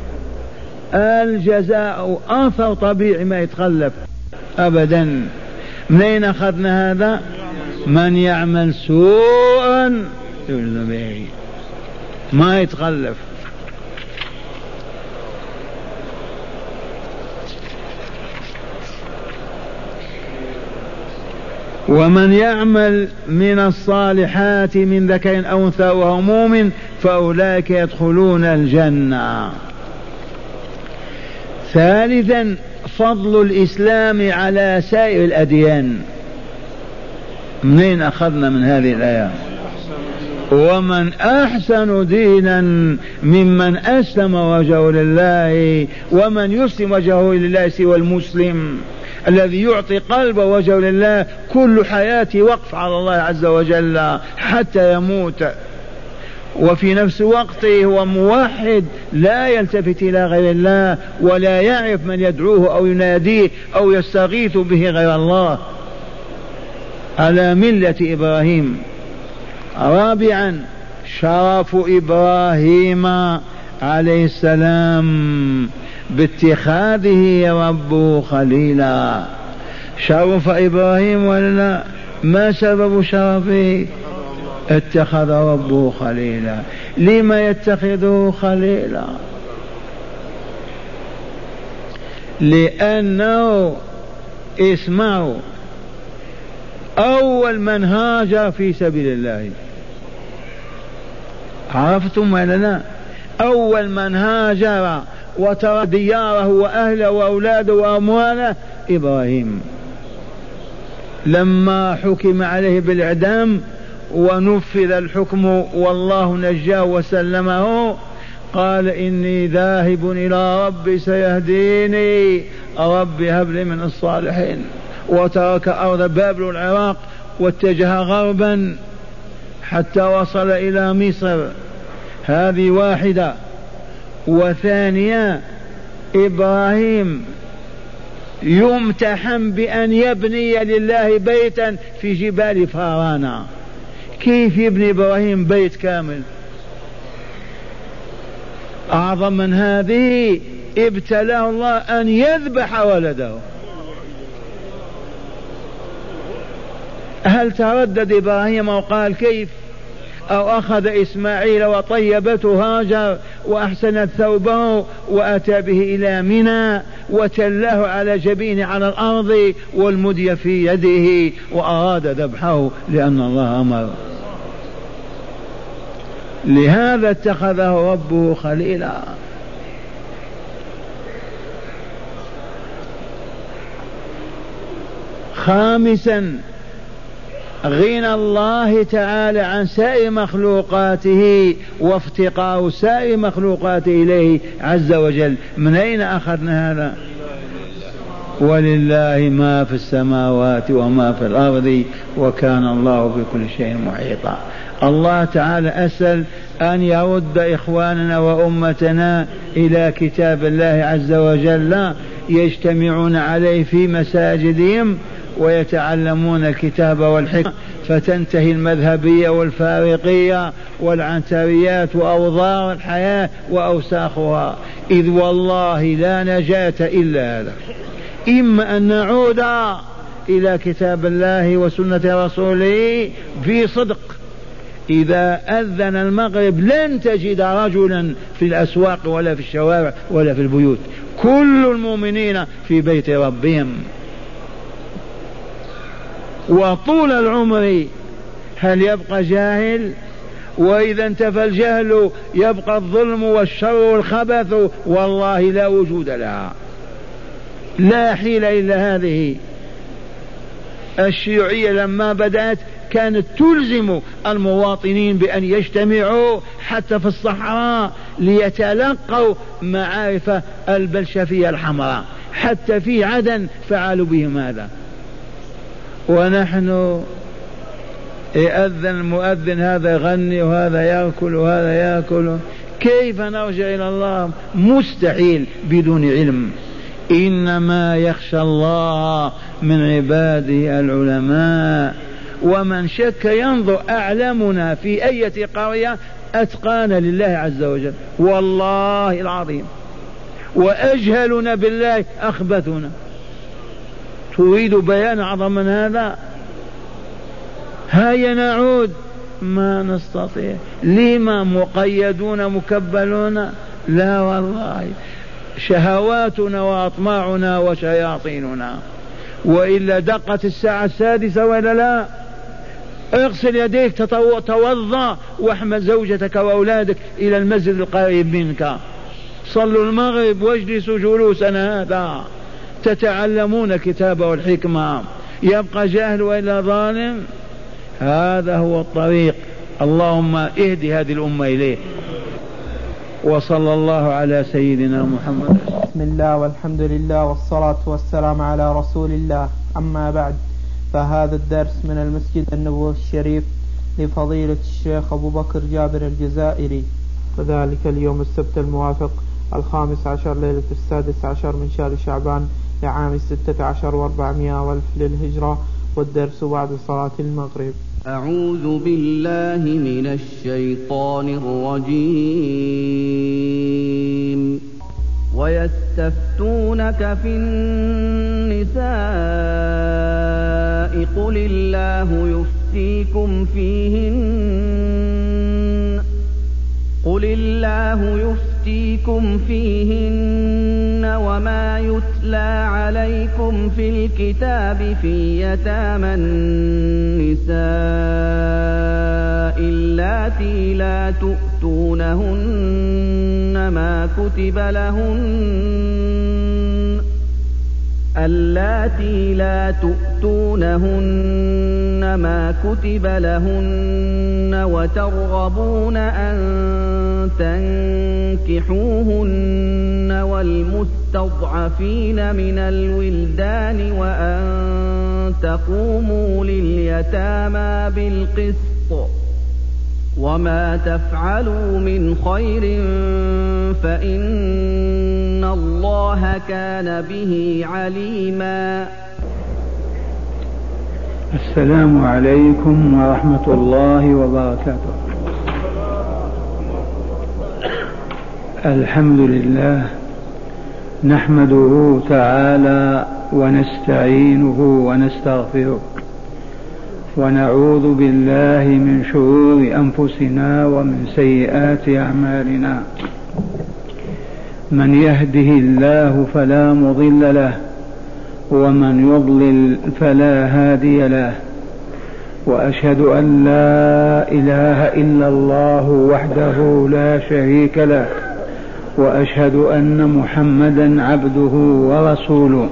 الجزاء أثر طبيعي ما يتخلف أبدا. منين أخذنا هذا؟ من يعمل سوءا ما يتخلف. ومن يعمل من الصالحات من ذكر أو أنثى وهو مؤمن فأولئك يدخلون الجنة. ثالثا فضل الإسلام على سائر الأديان. منين أخذنا من هذه الآية؟ ومن أحسن دينا ممن أسلم وجهه لله ومن يسلم وجهه لله سوى المسلم الذي يعطي قلبه وجهه لله كل حياته وقف على الله عز وجل حتى يموت وفي نفس وقته هو موحد لا يلتفت إلى غير الله ولا يعرف من يدعوه أو يناديه أو يستغيث به غير الله على ملة إبراهيم. رابعا شرف إبراهيم عليه السلام باتخاذه ربه خليلا. شرف إبراهيم ولا ما سبب شرفه؟ اتخذ ربه خليلا. لما يتخذه خليلا؟ لأنه اسمعوا أول من هاجر في سبيل الله. عرفتم ولا لا؟ أول من هاجر وترك دياره وأهله وأولاده وأمواله إبراهيم. لما حكم عليه بالإعدام ونفذ الحكم والله نجاه وسلمه قال إني ذاهب إلى ربي سيهديني ربي هب لي من الصالحين. وترك أرض بابل والعراق واتجه غربا حتى وصل إلى مصر. هذه واحدة. وثانية إبراهيم يمتحن بأن يبني لله بيتا في جبال فارانا. كيف يبني إبراهيم بيت كامل؟ أعظم من هذه ابتلاه الله أن يذبح ولده. هل تردد إبراهيم وقال كيف؟ أو أخذ إسماعيل وطيبته هاجر وأحسنت ثوبه وأتى به إلى منى وتلاه على جبينه على الأرض والمدي في يده وأراد ذبحه لأن الله أمر. لهذا اتخذه ربه خليلا. خامسا غنى الله تعالى عن سائر مخلوقاته وافتقار سائر مخلوقاته إليه عز وجل. من أين أخذنا هذا؟ ولله ما في السماوات وما في الأرض وكان الله بكل شيء محيطا. الله تعالى أسأل أن يرد إخواننا وأمتنا إلى كتاب الله عز وجل يجتمعون عليه في مساجدهم ويتعلمون الكتاب والحكمة، فتنتهي المذهبية والفارقية والعنتريات وأوضار الحياة وأوساخها. إذ والله لا نجاة إلا هذا، إما أن نعود إلى كتاب الله وسنة رسوله في صدق. إذا أذن المغرب لن تجد رجلا في الأسواق ولا في الشوارع ولا في البيوت، كل المؤمنين في بيت ربهم. وطول العمر هل يبقى جاهل؟ وإذا انتفى الجهل يبقى الظلم والشر والخبث، والله لا وجود لها، لا حيلة إلا هذه. الشيوعية لما بدأت كانت تلزم المواطنين بأن يجتمعوا حتى في الصحراء ليتلقوا معارف البلشفية الحمراء، حتى في عدن فعلوا بهم هذا. ونحن يأذن المؤذن هذا يغني وهذا يأكل وهذا يأكل، كيف نرجع إلى الله؟ مستحيل بدون علم. إنما يخشى الله من عباده العلماء. ومن شك ينظر أعلمنا في أي قرية أتقانا لله عز وجل والله العظيم، وأجهلنا بالله أخبثنا. تريد بيان أعظم من هذا؟ هيا نعود، ما نستطيع. لما مقيدون مكبلون؟ لا والله، شهواتنا وأطماعنا وشياطيننا. وإلا دقت الساعة 6 وإلا لا؟ اغسل يديك، توضأ، واحمل زوجتك وأولادك إلى المسجد القريب منك، صلوا المغرب واجلسوا جلوسنا هذا تتعلمون الكتاب والحكمة. يبقى جاهل وإلا ظالم؟ هذا هو الطريق. اللهم اهد هذه الأمة إليه. وصلى الله على سيدنا محمد. بسم الله والحمد لله والصلاة والسلام على رسول الله. أما بعد، فهذا الدرس من المسجد النبوي الشريف لفضيلة الشيخ أبو بكر جابر الجزائري، وذلك اليوم السبت الموافق 15 ليلة 16 من شهر شعبان لعام 16 و400 والف للهجرة، والدرس بعد صلاة المغرب. أعوذ بالله من الشيطان الرجيم. ويستفتونك في النساء قل الله يفتيكم فيهن وما يتلى عليكم في الكتاب في يتامى النساء اللاتي لا تؤتونهن ما كتب لهن وترغبون أن تنكحوهن والمستضعفين من الولدان وأن تقوموا لليتامى بالقسط وما تفعلوا من خير فإن الله كان به عليما. السلام عليكم ورحمة الله وبركاته. الحمد لله نحمده تعالى ونستعينه ونستغفره ونعوذ بالله من شرور أنفسنا ومن سيئات أعمالنا. من يهده الله فلا مضل له ومن يضلل فلا هادي له، وأشهد أن لا إله إلا الله وحده لا شريك له، وأشهد أن محمدا عبده ورسوله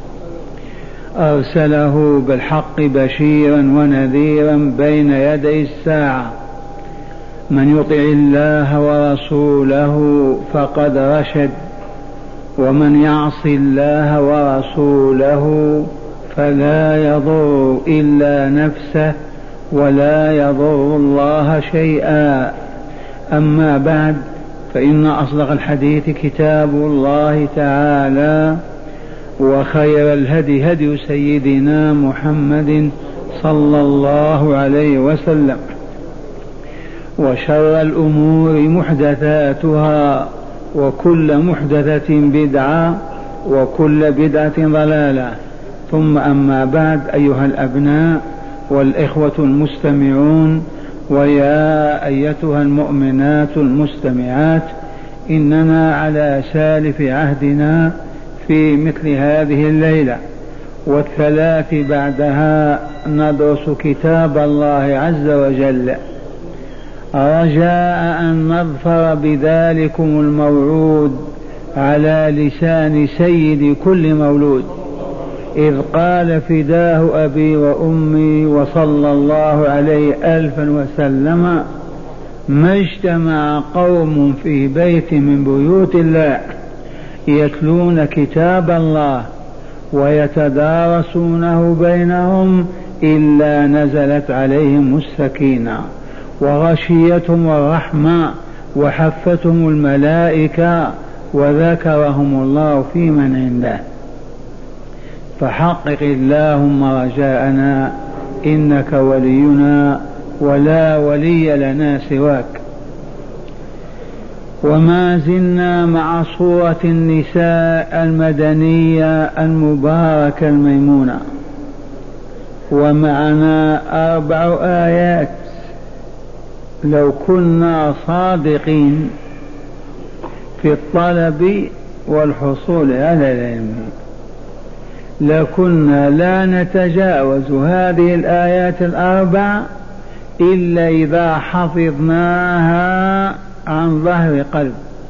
أرسله بالحق بشيرا ونذيرا بين يدي الساعة. من يطع الله ورسوله فقد رشد، ومن يعص الله ورسوله فلا يضر إلا نفسه ولا يضر الله شيئا. أما بعد، فإن أصدق الحديث كتاب الله تعالى، وخير الهدي هدي سيدنا محمد صلى الله عليه وسلم، وشر الأمور محدثاتها، وكل محدثة بدعة، وكل بدعة ضلالة. ثم أما بعد، أيها الأبناء والإخوة المستمعون، ويا أيتها المؤمنات المستمعات، إننا على سالف عهدنا في مثل هذه الليلة والثلاث بعدها ندرس كتاب الله عز وجل، رجاء أن نظفر بذلكم الموعود على لسان سيد كل مولود، إذ قال فداه أبي وأمي وصلى الله عليه 1000 وسلم: ما اجتمع قوم في بيت من بيوت الله يتلون كتاب الله ويتدارسونه بينهم إلا نزلت عليهم السكينة وغشيتهم الرحمة وحفتهم الملائكة وذكرهم الله في من عنده. فحقق اللهم رجاءنا، إنك ولينا ولا ولي لنا سواك. وما زلنا مع سورة النساء المدنية المباركة الميمونة، ومعنا 4 آيات. لو كنا صادقين في الطلب والحصول على العلم لكنا لا نتجاوز هذه الآيات 4 إلا إذا حفظناها عن ظهر قلب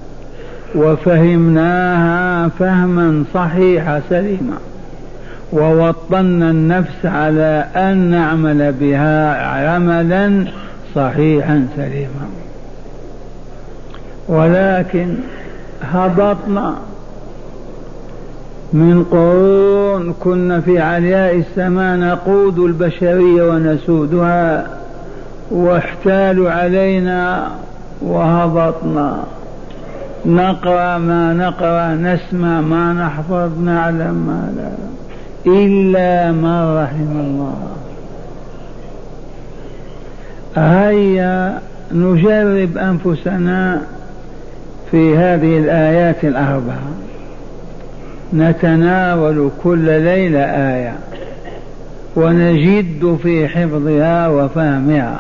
وفهمناها فهما صحيحا سليما، ووطنا النفس على أن نعمل بها عملا صحيحا سليما. ولكن هبطنا من قرون كنا في علياء السماء نقود البشرية ونسودها، واحتالوا علينا وهبطنا، نقرأ ما نقرأ، نسمع ما نحفظ، نعلم ما لا، إلا ما رحم الله. هيا نجرب أنفسنا في هذه الآيات 4، نتناول كل ليلة آية ونجد في حفظها وفهمها.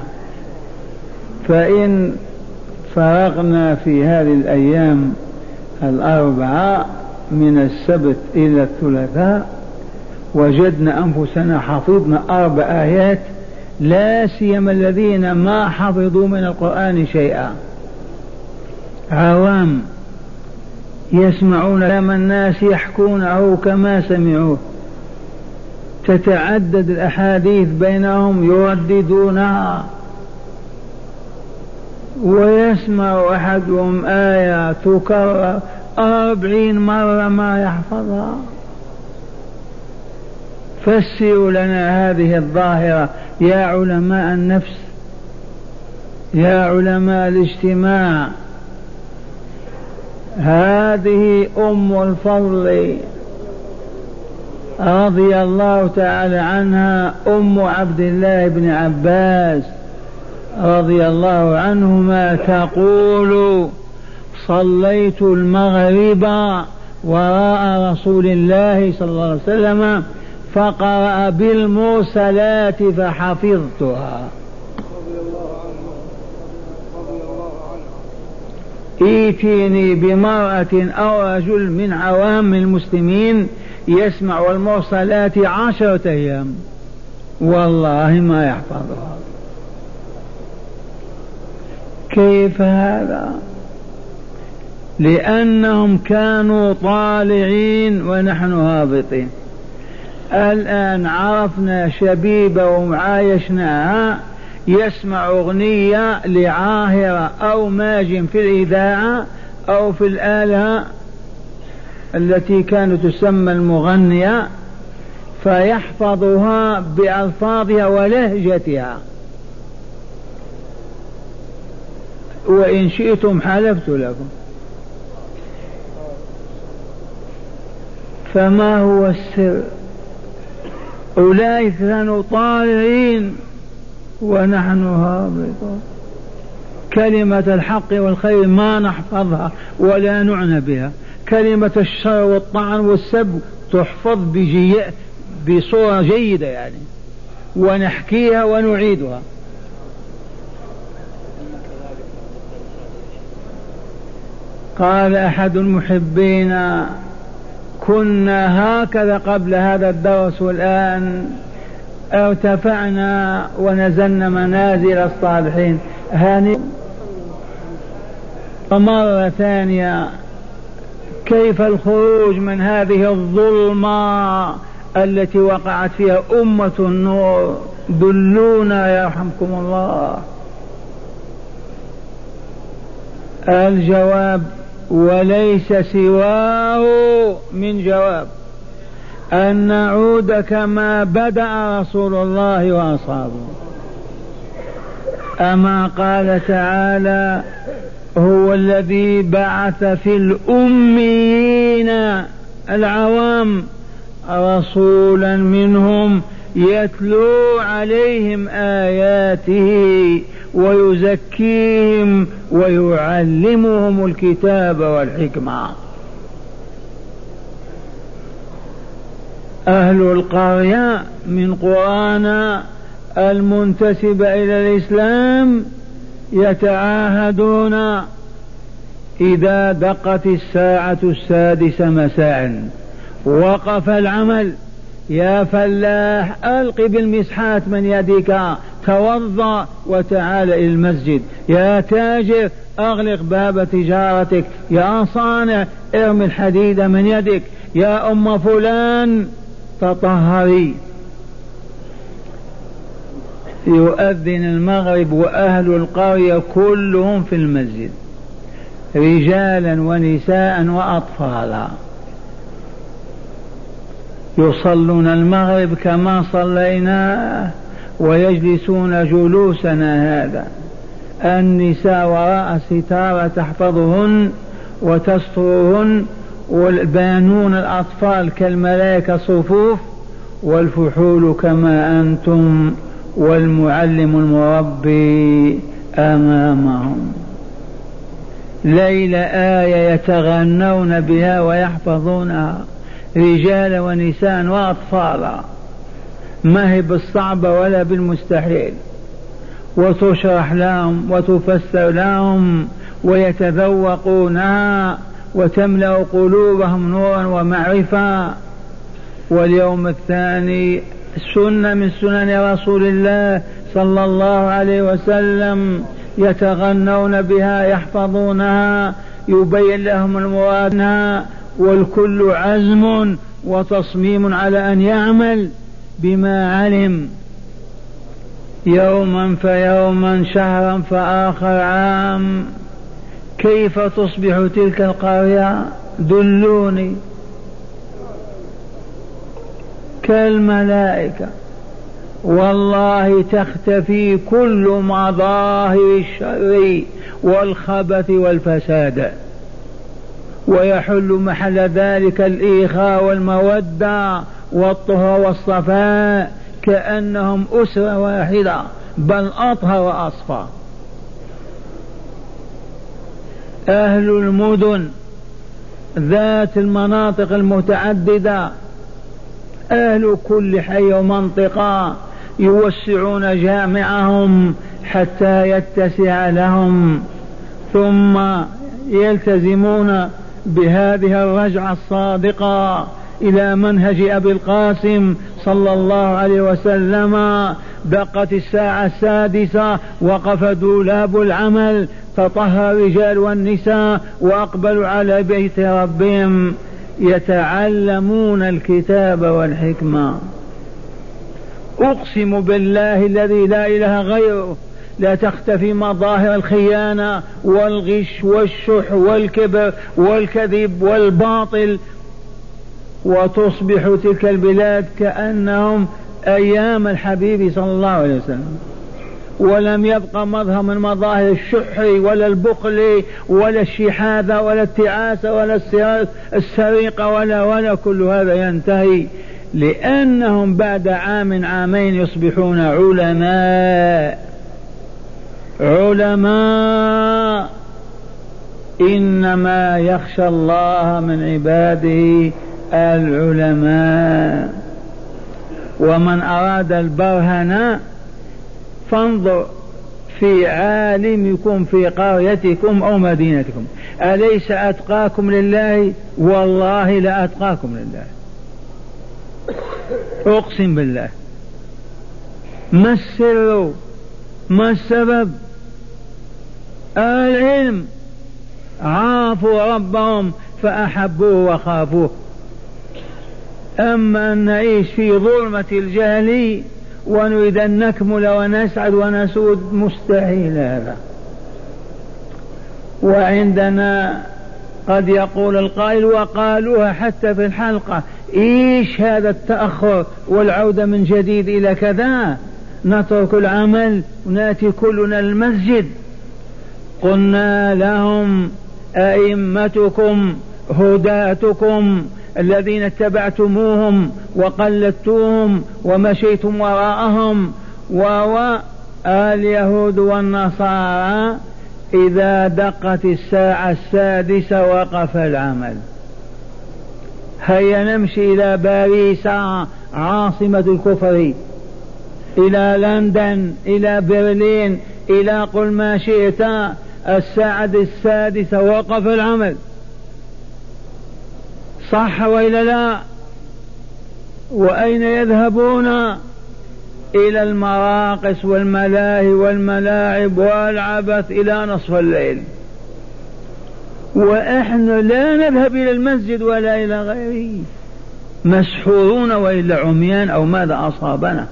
فإن فرغنا في هذه الأيام 4 من السبت إلى الثلاثاء وجدنا أنفسنا حفظنا 4 آيات، لا سيما الذين ما حفظوا من القرآن شيئا، عوام يسمعون كلام الناس يحكونه كما سمعوه، تتعدد الأحاديث بينهم يرددونها، ويسمع أحدهم آية تكرر 40 مرة ما يحفظها. فسروا لنا هذه الظاهرة يا علماء النفس، يا علماء الاجتماع. هذه أم الفضل رضي الله تعالى عنها، أم عبد الله بن عباس رضي الله عنهما، تقول: صليت المغرب وراء رسول الله صلى الله عليه وسلم فقرأ بالمرسلات فحفظتها. ائتيني بمرأة أو رجل من عوام المسلمين يسمع المرسلات 10 أيام والله ما يحفظها. كيف هذا؟ لأنهم كانوا طالعين ونحن هابطين. الآن عرفنا شبيبة وعايشناها يسمع أغنية لعاهرة أو ماجم في الإذاعة أو في الآلة التي كانت تسمى المغنية، فيحفظها بألفاظها ولهجتها، وإن شئتم حلفت لكم. فما هو السر؟ أولئك كانوا طالعين ونحن هابطون. كلمة الحق والخير ما نحفظها ولا نعنى بها، كلمة الشر والطعن والسب تحفظ بصورة جيدة يعني، ونحكيها ونعيدها. قال أحد المحبين: كنا هكذا قبل هذا الدرس، والآن ارتفعنا ونزلنا منازل الصالحين. هاني مرة ثانية، كيف الخروج من هذه الظلمة التي وقعت فيها أمة النور؟ دلونا يرحمكم الله. الجواب: وليس سواه من جواب أن نعود كما بدأ رسول الله وأصحابه. أما قال تعالى: هو الذي بعث في الأميين العوام رسولا منهم يتلو عليهم آياته ويزكيهم ويعلمهم الكتاب والحكمة. أهل القرية من قرانا المنتسبة إلى الإسلام يتعاهدون إذا دقت الساعة 6 مساء وقف العمل: يا فلاح ألق بالمسحات من يدك، توضأ وتعال إلى المسجد. يا تاجر أغلق باب تجارتك. يا صانع ارمي الحديد من يدك. يا أم فلان تطهري. يؤذن المغرب وأهل القرية كلهم في المسجد، رجالا ونساء وأطفالا، يصلون المغرب كما صليناه ويجلسون جلوسنا هذا. النساء وراء ستارة تحفظهن وتسترهن، والبانون الأطفال كالملائكة صفوف، والفحول كما أنتم، والمعلم المربي أمامهم. ليل آية يتغنون بها ويحفظونها، رجال ونساء وأطفالا، ما هي بالصعبة ولا بالمستحيل، وتشرح لهم وتفسر لهم ويتذوقونها وتملأ قلوبهم نورا ومعرفة. واليوم الثاني سنة من سنن رسول الله صلى الله عليه وسلم، يتغنون بها يحفظونها، يبين لهم المراد، والكل عزم وتصميم على أن يعمل بما علم، يوما فيوما، شهرا فآخر عام. كيف تصبح تلك القرية؟ دلوني. كالملائكة والله، تختفي كل مظاهر الشر والخبث والفساد، ويحل محل ذلك الإخاء والمودة والطهر والصفاء، كأنهم أسرة واحدة، بل أطهر وأصفى. أهل المدن ذات المناطق المتعددة، أهل كل حي ومنطقة يوسعون جامعهم حتى يتسع لهم، ثم يلتزمون بهذه الرجعة الصادقة إلى منهج أبي القاسم صلى الله عليه وسلم. دقت الساعة 6، وقف دولاب العمل، فطهر الرجال والنساء وأقبلوا على بيت ربهم يتعلمون الكتاب والحكمة. أقسم بالله الذي لا إله غيره لا تختفي مظاهر الخيانة والغش والشح والكبر والكذب والباطل، وتصبح تلك البلاد كأنهم أيام الحبيب صلى الله عليه وسلم، ولم يبقى مظهر من مظاهر الشح ولا البخل ولا الشحاذة ولا التعاسة ولا السرقة ولا كل هذا ينتهي، لأنهم بعد عام عامين يصبحون علماء. إنما يخشى الله من عباده العلماء. ومن أراد البرهنة فانظر في عالمكم في قريتكم أو مدينتكم، أليس أتقاكم لله؟ والله لا أتقاكم لله، أقسم بالله. ما السر؟ ما السبب؟ العلم. عرفوا ربهم فأحبوه وخافوه. أما أن نعيش في ظلمة الجهل ونريد أن نكمل ونسعد ونسود، مستحيل هذا. وعندنا قد يقول القائل وقالوها حتى في الحلقة: إيش هذا التأخر والعودة من جديد إلى كذا؟ نترك العمل ونأتي كلنا المسجد. قلنا لهم: أئمتكم هداتكم الذين اتبعتموهم وقلدتوهم ومشيتم وراءهم، اليهود والنصارى إذا دقت الساعة 6 وقف العمل. هيا نمشي إلى باريس عاصمة الكفر، إلى لندن، إلى برلين، إلى قل ما شئت، الساعة 6 وقف العمل. صح وإلا لا؟ وأين يذهبون؟ إلى المراقص والملاهي والملاعب والعبث إلى نصف الليل، وإحنا لا نذهب إلى المسجد ولا إلى غيره. مسحورون وإلا عميان أو ماذا أصابنا؟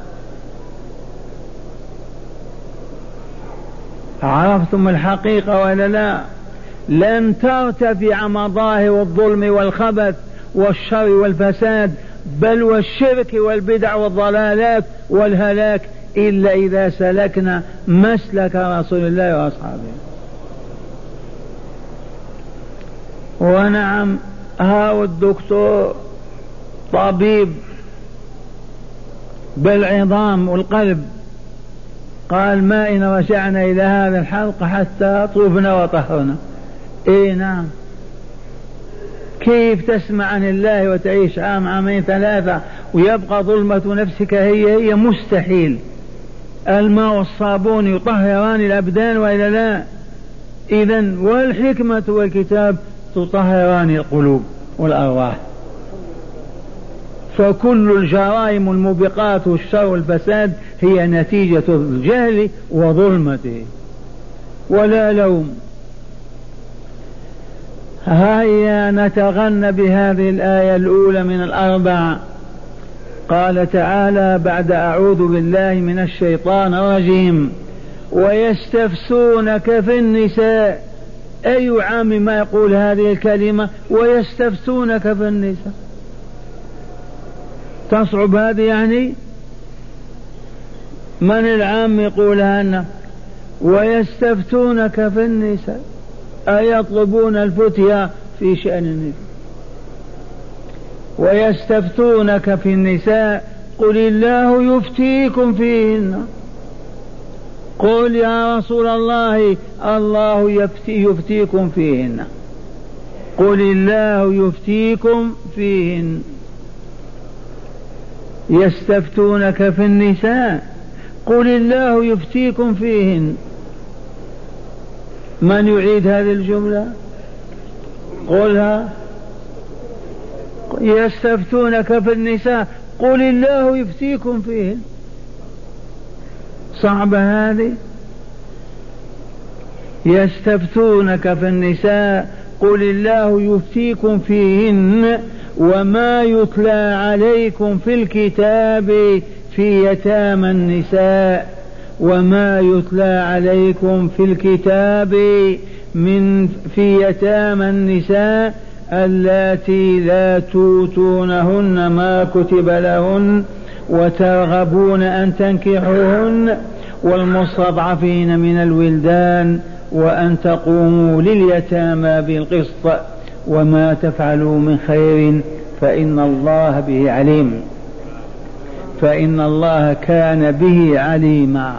عرفتم الحقيقة ولا لا؟ لن ترتفع مظاهر الظلم والخبث والشر والفساد بل والشرك والبدع والضلالات والهلاك إلا إذا سلكنا مسلك رسول الله وأصحابه. ونعم، هاو الدكتور طبيب بالعظام والقلب قال: ما إن رجعنا إلى هذا الحلقة حتى طوبنا وطهرنا. إيه نعم. كيف تسمع عن الله وتعيش عام عامين 3 ويبقى ظلمة نفسك هي؟ مستحيل. الماء والصابون يطهران الأبدان وإلا لا؟ إذن والحكمة والكتاب تطهران القلوب والأرواح. فكل الجرائم الموبقات والشر والفساد هي نتيجة الجهل وظلمته، ولا لوم. هيا نتغنى بهذه الآية الأولى من 4. قال تعالى بعد: أعوذ بالله من الشيطان الرجيم: ويستفتونك في النساء. أي عام ما يقول هذه الكلمة ويستفتونك في النساء؟ تصعب هذه يعني؟ من العام يقولها لنا؟ ويستفتونك في النساء، أيطلبون الفتيا في شأن النساء. ويستفتونك في النساء قل الله يفتيكم فيهن. قل يا رسول الله: الله يفتيكم فيهن. قل الله يفتيكم فيهن. يستفتونك في النساء قل الله يفتيكم فيهن. من يعيد هذه الجملة؟ قلها. يستفتونك في النساء قل الله يفتيكم فيهن. صعبة هذه؟ يستفتونك في النساء قل الله يفتيكم فيهن وما يتلى عليكم في الكتاب في يتامى النساء، وما يتلى عليكم في الكتاب في يتامى النساء اللاتي لا توتونهن ما كتب لهن وترغبون أن تنكحوهن والمستضعفين من الولدان وأن تقوموا لليتامى بالقسط وما تفعلوا من خير فإن الله به عليم، فإن الله كان به عليما.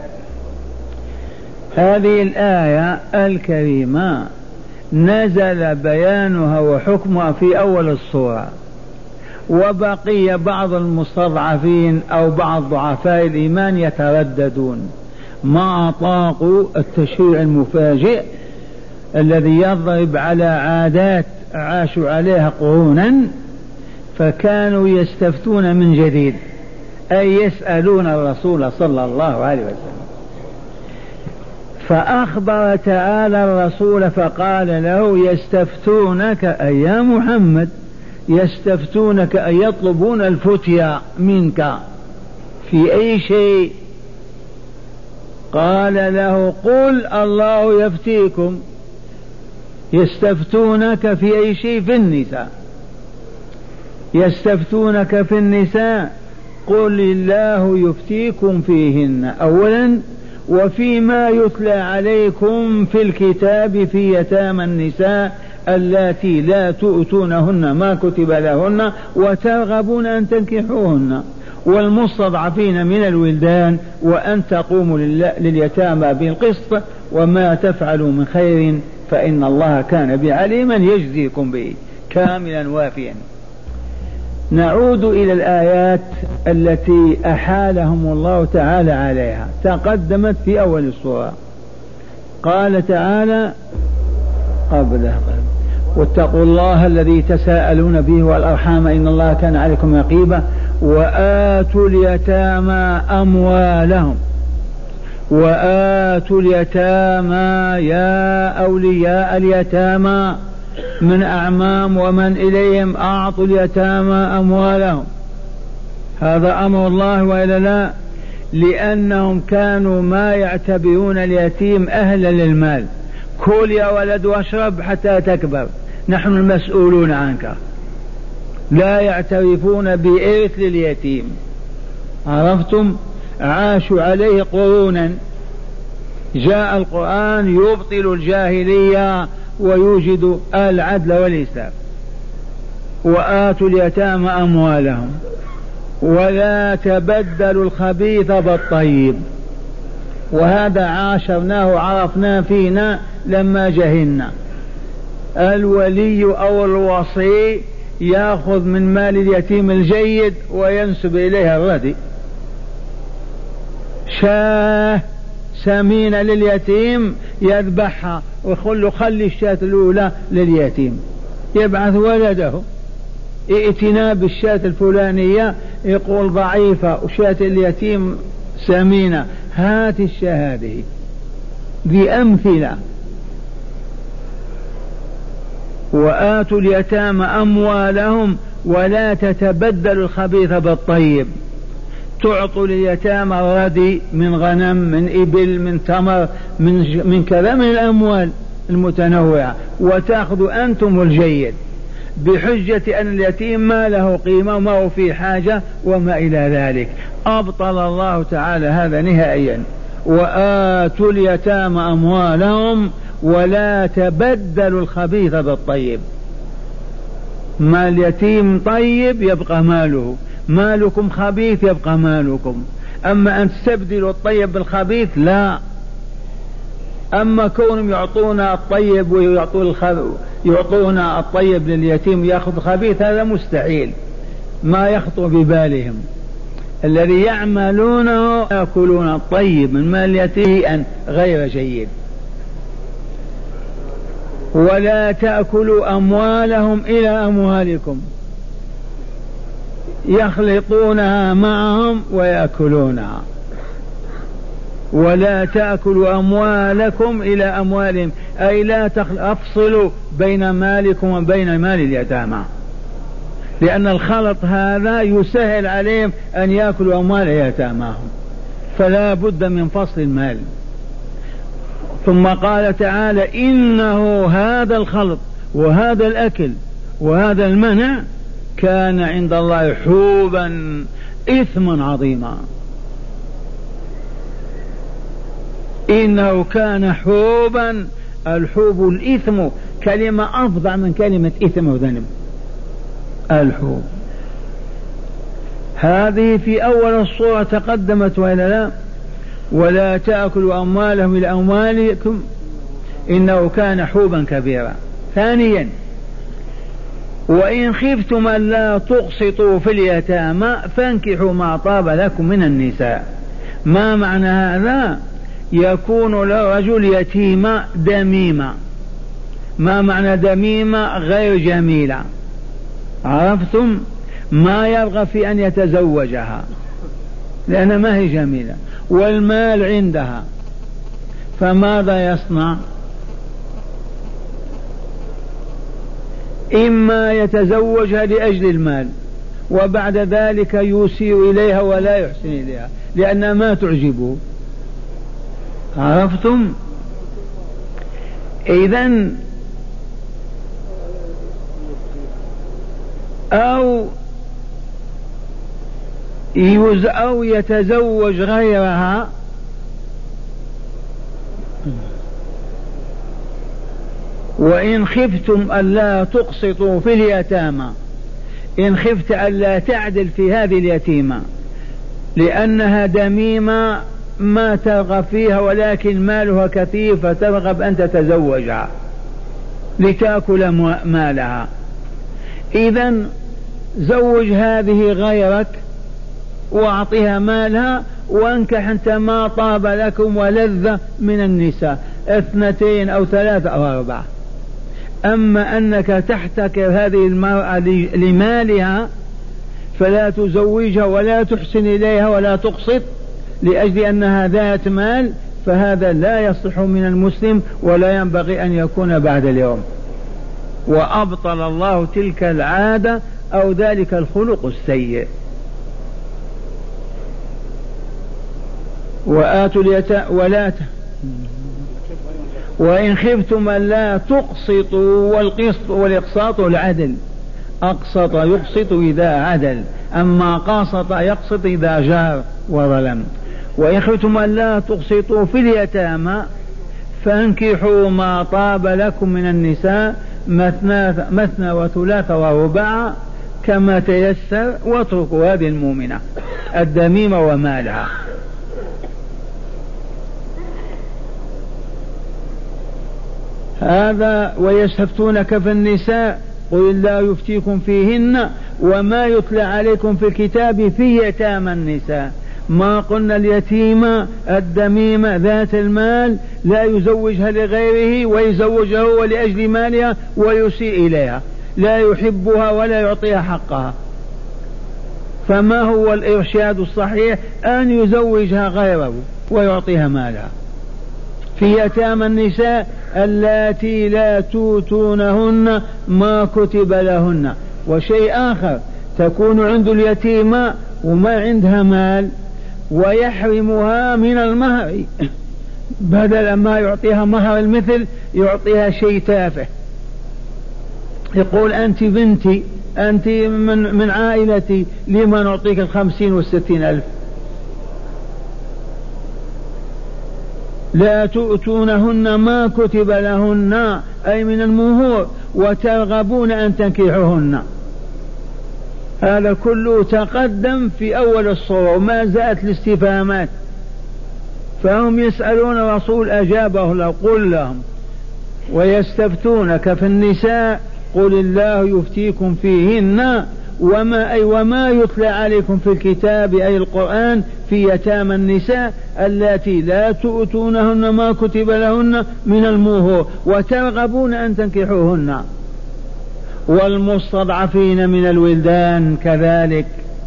هذه الآية الكريمة نزل بيانها وحكمها في أول السورة، وبقي بعض المستضعفين أو بعض ضعفاء الإيمان يترددون ما طاقوا التشريع المفاجئ الذي يضرب على عادات عاشوا عليها قرونا، فكانوا يستفتون من جديد، أي يسألون الرسول صلى الله عليه وسلم. فأخبر تعالى الرسول فقال له يستفتونك أي يا محمد، يستفتونك أي يطلبون الفتيا منك في أي شيء. قال له قل الله يفتيكم. يستفتونك في أي شيء؟ في النساء. يستفتونك في النساء قل الله يفتيكم فيهن أولا، وفيما يتلى عليكم في الكتاب في يتامى النساء اللاتي لا تؤتونهن ما كتب لهن وترغبون أن تنكحوهن والمستضعفين من الولدان وأن تقوموا لليتامى بالقسط وما تفعلوا من خير فإن الله كان بعليما يجزيكم به كاملا وافيا. نعود إلى الآيات التي أحالهم الله تعالى عليها، تقدمت في أول السورة. قال تعالى قبله واتقوا الله الذي تساءلون به والأرحام إن الله كان عليكم رقيبا وآتوا اليتامى أموالهم. وآتوا اليتامى يا أولياء اليتامى من أعمام ومن إليهم أعطوا اليتامى أموالهم. هذا أمر الله وإلا لا؟ لأنهم كانوا ما يعتبرون اليتيم أهلا للمال. كل يا ولد واشرب حتى تكبر، نحن المسؤولون عنك. لا يعترفون بإرث لليتيم. عرفتم؟ عاشوا عليه قرونا. جاء القرآن يبطل الجاهلية ويوجد العدل والإسلام. وآتوا اليتامى أموالهم ولا تبدلوا الخبيث بالطيب. وهذا عاشرناه وعرفناه فينا لما جهلنا. الولي أو الوصي يأخذ من مال اليتيم الجيد وينسب إليها الردي. شاه سمينة لليتيم يذبحها ويقول له خلي الشاة الأولى لليتيم، يبعث ولده ائتنا بالشاة الفلانية يقول ضعيفة وشاة اليتيم سمينة، هات الشاة هذه. بأمثلة. وآتوا اليتامى أموالهم ولا تتبدلوا الخبيث بالطيب. تعطوا لليتامى الردي من غنم من إبل من تمر من كذا من الأموال المتنوعة، وتأخذوا أنتم الجيد بحجة أن اليتيم ما له قيمة وما هو في حاجة وما إلى ذلك. أبطل الله تعالى هذا نهائيا. وآتوا اليتامى أموالهم ولا تبدلوا الخبيث بالطيب. ما اليتيم طيب يبقى ماله، مالكم خبيث يبقى مالكم. أما أن تستبدلوا الطيب بالخبيث لا. أما كونهم يعطونا الطيب ويعطون الطيب لليتيم يأخذ خبيث هذا مستحيل، ما يخطر ببالهم. الذي يعملونه يأكلون الطيب من مال اليتيم غير جيد. ولا تأكلوا أموالهم إلى أموالكم. يخلطونها معهم ويأكلونها. ولا تأكلوا أموالكم إلى أموالهم، أي لا أفصلوا بين مالكم وبين مال اليتامى، لأن الخلط هذا يسهل عليهم أن يأكلوا أموال يتاماهم، فلا بد من فصل المال. ثم قال تعالى إنه هذا الخلط وهذا الأكل وهذا المنع كان عند الله حوبا إثما عظيما. إنه كان حوبا، الحوب الإثم كلمة أفظع من كلمة إثم وذنب. الحوب هذه في أول الصورة تقدمت وإلا لا؟ ولا تأكلوا أموالهم إلى أموالكم إنه كان حوبا كبيرا. ثانيا وإن خفتم ألا تقسطوا في اليتامى فانكحوا ما طاب لكم من النساء. ما معنى هذا؟ يكون لرجل يتيمة دميمة. ما معنى دميمة؟ غير جميلة، عرفتم؟ ما يرغب في أن يتزوجها لأن ما هي جميلة والمال عندها، فماذا يصنع؟ إما يتزوجها لأجل المال وبعد ذلك يسيء إليها ولا يحسن إليها لأنها ما تعجبه، عرفتم؟ إذن أو يتزوج غيرها وإن خفتم ألا تقسطوا في اليتامى، إن خفت ألا تعدل في هذه اليتيمة لأنها دميمة ما ترغب فيها ولكن مالها كثير فترغب أن تتزوجها لتأكل مالها، إذن زوج هذه غيرك واعطيها مالها وانكح انت ما طاب لكم ولذة من النساء 2 أو 3 أو 4. أما أنك تحتكر هذه المرأة لمالها فلا تزوجها ولا تحسن إليها ولا تقسط لأجل أنها ذات مال، فهذا لا يصح من المسلم ولا ينبغي أن يكون بعد اليوم. وأبطل الله تلك العادة أو ذلك الخلق السيء. وآتوا اليتامى وإن خفتم ألا تقسطوا، والقسط والإقساط العدل، أقسط يقسط إذا عدل، أما قاسط يقسط إذا جار وظلم. وإن خفتم ألا تقسطوا في اليتامى فانكحوا ما طاب لكم من النساء مثنى وثلاث ورباع كما تيسر، واتركوا هذه المؤمنة الدميمة ومالها. هذا ويستفتونك في النساء قل الله يفتيكم فيهن وما يتلى عليكم في الكتاب في يتامى النساء. ما قلنا اليتيمة الدميمة ذات المال لا يزوجها لغيره ويزوجها هو لأجل مالها ويسيء إليها، لا يحبها ولا يعطيها حقها. فما هو الإرشاد الصحيح؟ أن يزوجها غيره ويعطيها مالها. في يتامى النساء اللاتي لا توتونهن ما كتب لهن. وشيء آخر، تكون عند اليتيمة وما عندها مال ويحرمها من المهر، بدل ما يعطيها مهر المثل يعطيها شيء تافه، يقول أنت بنتي، أنت من عائلتي، لما نعطيك 50 و60 ألف؟ لا تؤتونهن ما كتب لهن أي من المهور وترغبون أن تنكحوهن. هذا كله تقدم في أول الصورة وما زالت الاستفهامات. فهم يسألون الرسول أجابه الله قل لهم ويستفتونك في النساء قل الله يفتيكم فيهن وما يتلى عليكم في الكتاب أي القرآن في يتامى النساء التي لا تؤتونهن ما كتب لهن من المهور وترغبون أن تنكحوهن والمستضعفين من الولدان كذلك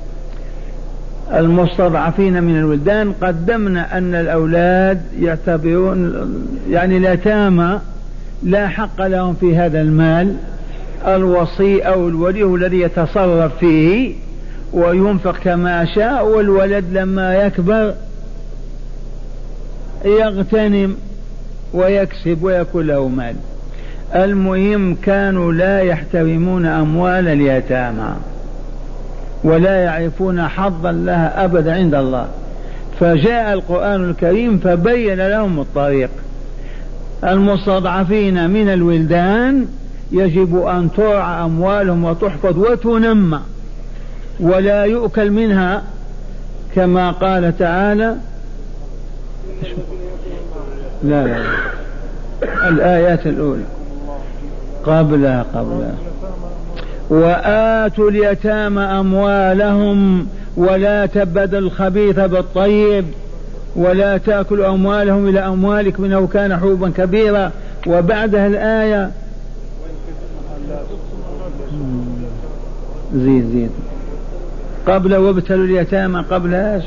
المستضعفين من الولدان. قدمنا أن الأولاد يعتبرون يعني اليتامى لا حق لهم في هذا المال، الوصي أو الولي هو الذي يتصرف فيه وينفق كما شاء، والولد لما يكبر يغتنم ويكسب ويكون له مال. المهم كانوا لا يحترمون أموال اليتامى ولا يعرفون حظا لها أبدا عند الله، فجاء القرآن الكريم فبين لهم الطريق. المستضعفين من الولدان يجب أن ترعى أموالهم وتحفظ وتنمى ولا يؤكل منها، كما قال تعالى لا الآيات الأولى قبلها وآتوا اليتامى أموالهم ولا تبدلوا الخبيث بالطيب ولا تأكلوا أموالهم إلى أموالكم إنه كان حوبا كبيرا. وبعدها الآية زيد قبل وابتلوا اليتامى قبل ايش؟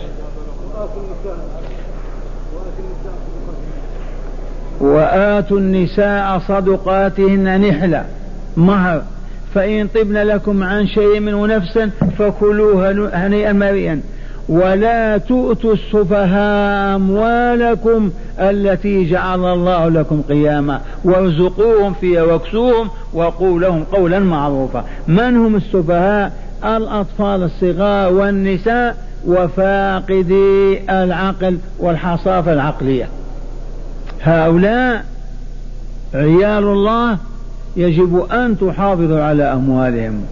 وآتوا النساء صدقاتهن نحلة مهر، فإن طبن لكم عن شيء منه نفسا فكلوه هنيئا مريئا. ولا تؤتوا السفهاء أموالكم التي جعل الله لكم قياما وارزقوهم فيها واكسوهم وقولوا لهم قولا معروفا. من هم السفهاء؟ الأطفال الصغار والنساء وفاقدي العقل والحصافة العقلية. هؤلاء عيال الله يجب أن تحافظوا على أموالهم.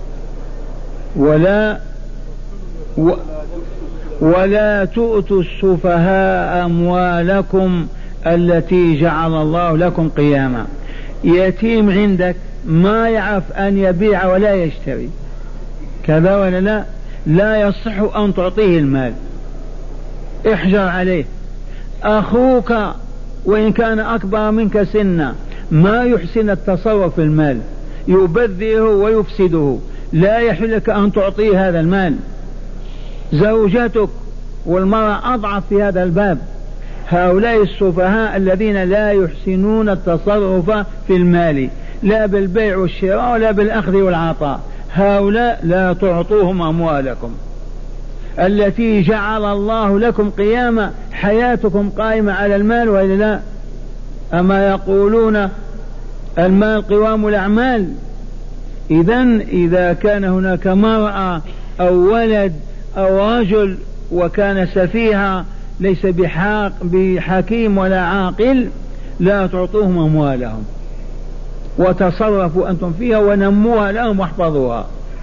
ولا تؤتوا السفهاء أموالكم التي جعل الله لكم قياما. يتيم عندك ما يعرف أن يبيع ولا يشتري، كذا ولا لا؟ لا يصح أن تعطيه المال، احجر عليه. أخوك وإن كان أكبر منك سنا ما يحسن التصرف في المال، يبذره ويفسده، لا يحل لك أن تعطيه هذا المال. زوجتك والمرأة أضعف في هذا الباب. هؤلاء السفهاء الذين لا يحسنون التصرف في المال لا بالبيع والشراء ولا بالأخذ والعطاء، هؤلاء لا تعطوهم أموالكم التي جعل الله لكم قياما. حياتكم قائمة على المال وإلا لا؟ أما يقولون المال قوام الأعمال. إذا كان هناك مرأة أو ولد أو رجل وكان سفيها ليس بحكيم ولا عاقل لا تعطوهم أموالهم وتصرفوا أنتم فيها ونموها لهم واحفظوها.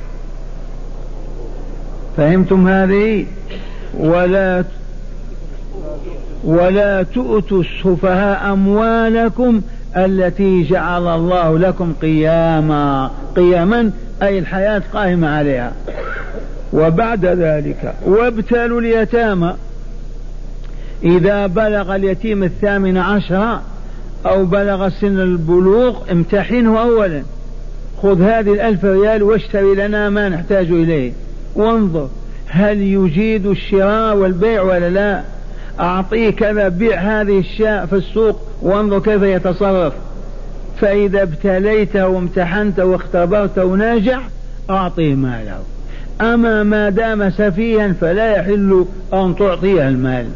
فهمتم هذه؟ ولا تؤتوا السفهاء أموالكم التي جعل الله لكم قياما أي الحياة قائمة عليها. وبعد ذلك وابتلوا اليتامى إذا بلغ اليتيم 18 أو بلغ سن البلوغ امتحنه أولا، خذ هذه 1000 ريال واشتري لنا ما نحتاج إليه، وانظر هل يجيد الشراء والبيع ولا لا. أعطيه كذا، بيع هذه الشاء في السوق وانظر كيف يتصرف. فإذا ابتليته وامتحنته واختبرته وناجح أعطيه ماله. أما ما دام سفيها فلا يحل أن تعطيه المال.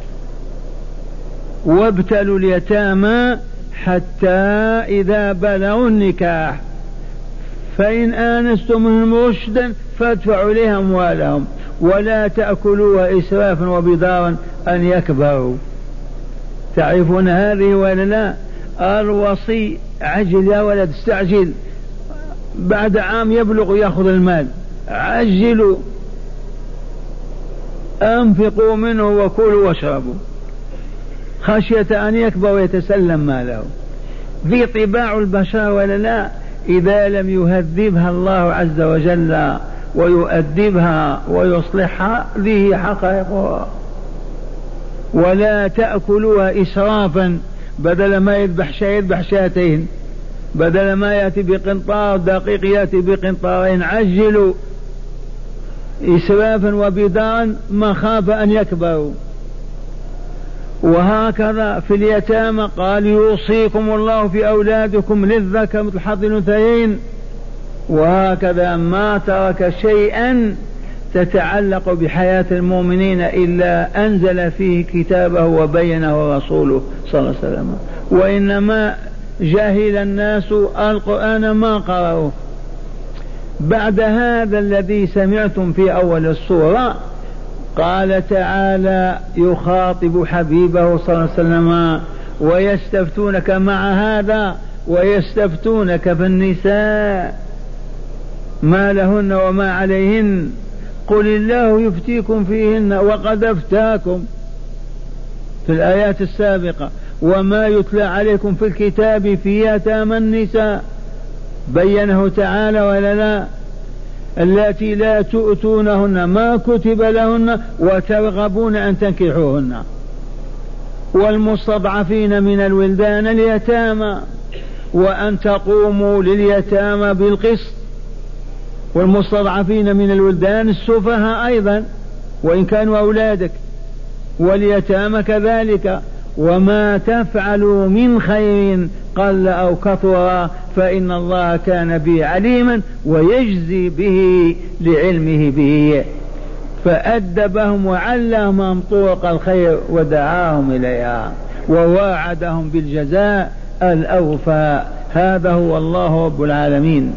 وابتلوا اليتامى حتى إذا بلغوا النكاح فإن آنستم منهم رشدا فادفعوا إليهم أموالهم ولا تأكلوها إسرافا وبدارا أن يكبروا. تعرفون هذه ولا لا؟ الوصي عجل يا ولد، استعجل، بعد عام يبلغ يأخذ المال، عجلوا، أنفقوا منه وكلوا واشربوا خشية أن يكبر ويتسلم ماله. ذي طباع البشر ولا لا؟ إذا لم يهذبها الله عز وجل ويؤدبها ويصلحها ذي حقائقها. ولا تأكلوها إسرافا، بدل ما يذبح شيء يذبح شاتين، بدل ما يأتي بقنطار دقيق يأتي بقنطارين. عجلوا إسرافا وبدارا مخافة أن يكبروا. وهكذا في اليتامى قال يوصيكم الله في أولادكم للذكر مثل حظ الأنثيين. وهكذا ما ترك شيئا تتعلق بحياة المؤمنين إلا أنزل فيه كتابه وبينه رسوله صلى الله عليه وسلم. وإنما جهل الناس القرآن ما قرأوه. بعد هذا الذي سمعتم في أول السورة قال تعالى يخاطب حبيبه صلى الله عليه وسلم ويستفتونك، مع هذا ويستفتونك في النساء ما لهن وما عليهن قل الله يفتيكم فيهن وقد افتاكم في الآيات السابقة وما يتلى عليكم في الكتاب في يتامى النساء بينه تعالى ولا لا؟ التي لا تؤتونهن ما كتب لهن وترغبون أن تنكحوهن والمستضعفين من الولدان اليتامى وأن تقوموا لليتامى بالقسط، والمستضعفين من الولدان السفهاء أيضا وإن كانوا أولادك، واليتامى كذلك. وما تفعلوا من خير قل أو كثر فإن الله كان به عليما ويجزي به لعلمه به. فأدبهم وعلمهم طرق الخير ودعاهم إليها وواعدهم بالجزاء الأوفى. هذا هو الله رب العالمين.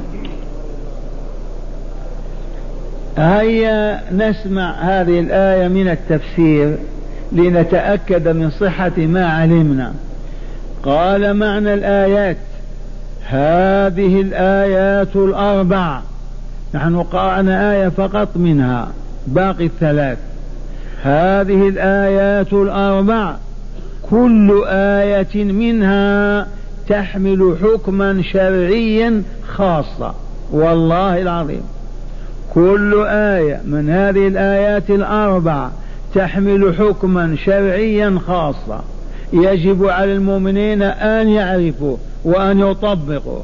هيا نسمع هذه الآية من التفسير لنتأكد من صحة ما علمنا. قال معنى الآيات: هذه الآيات الأربع، نحن قرأنا آية فقط منها باقي الثلاث. هذه الآيات الأربع كل آية منها تحمل حكما شرعيا خاصا، والله العظيم كل آية من هذه الآيات الأربع تحمل حكما شرعيا خاصا يجب على المؤمنين أن يعرفوا وأن يطبقوا.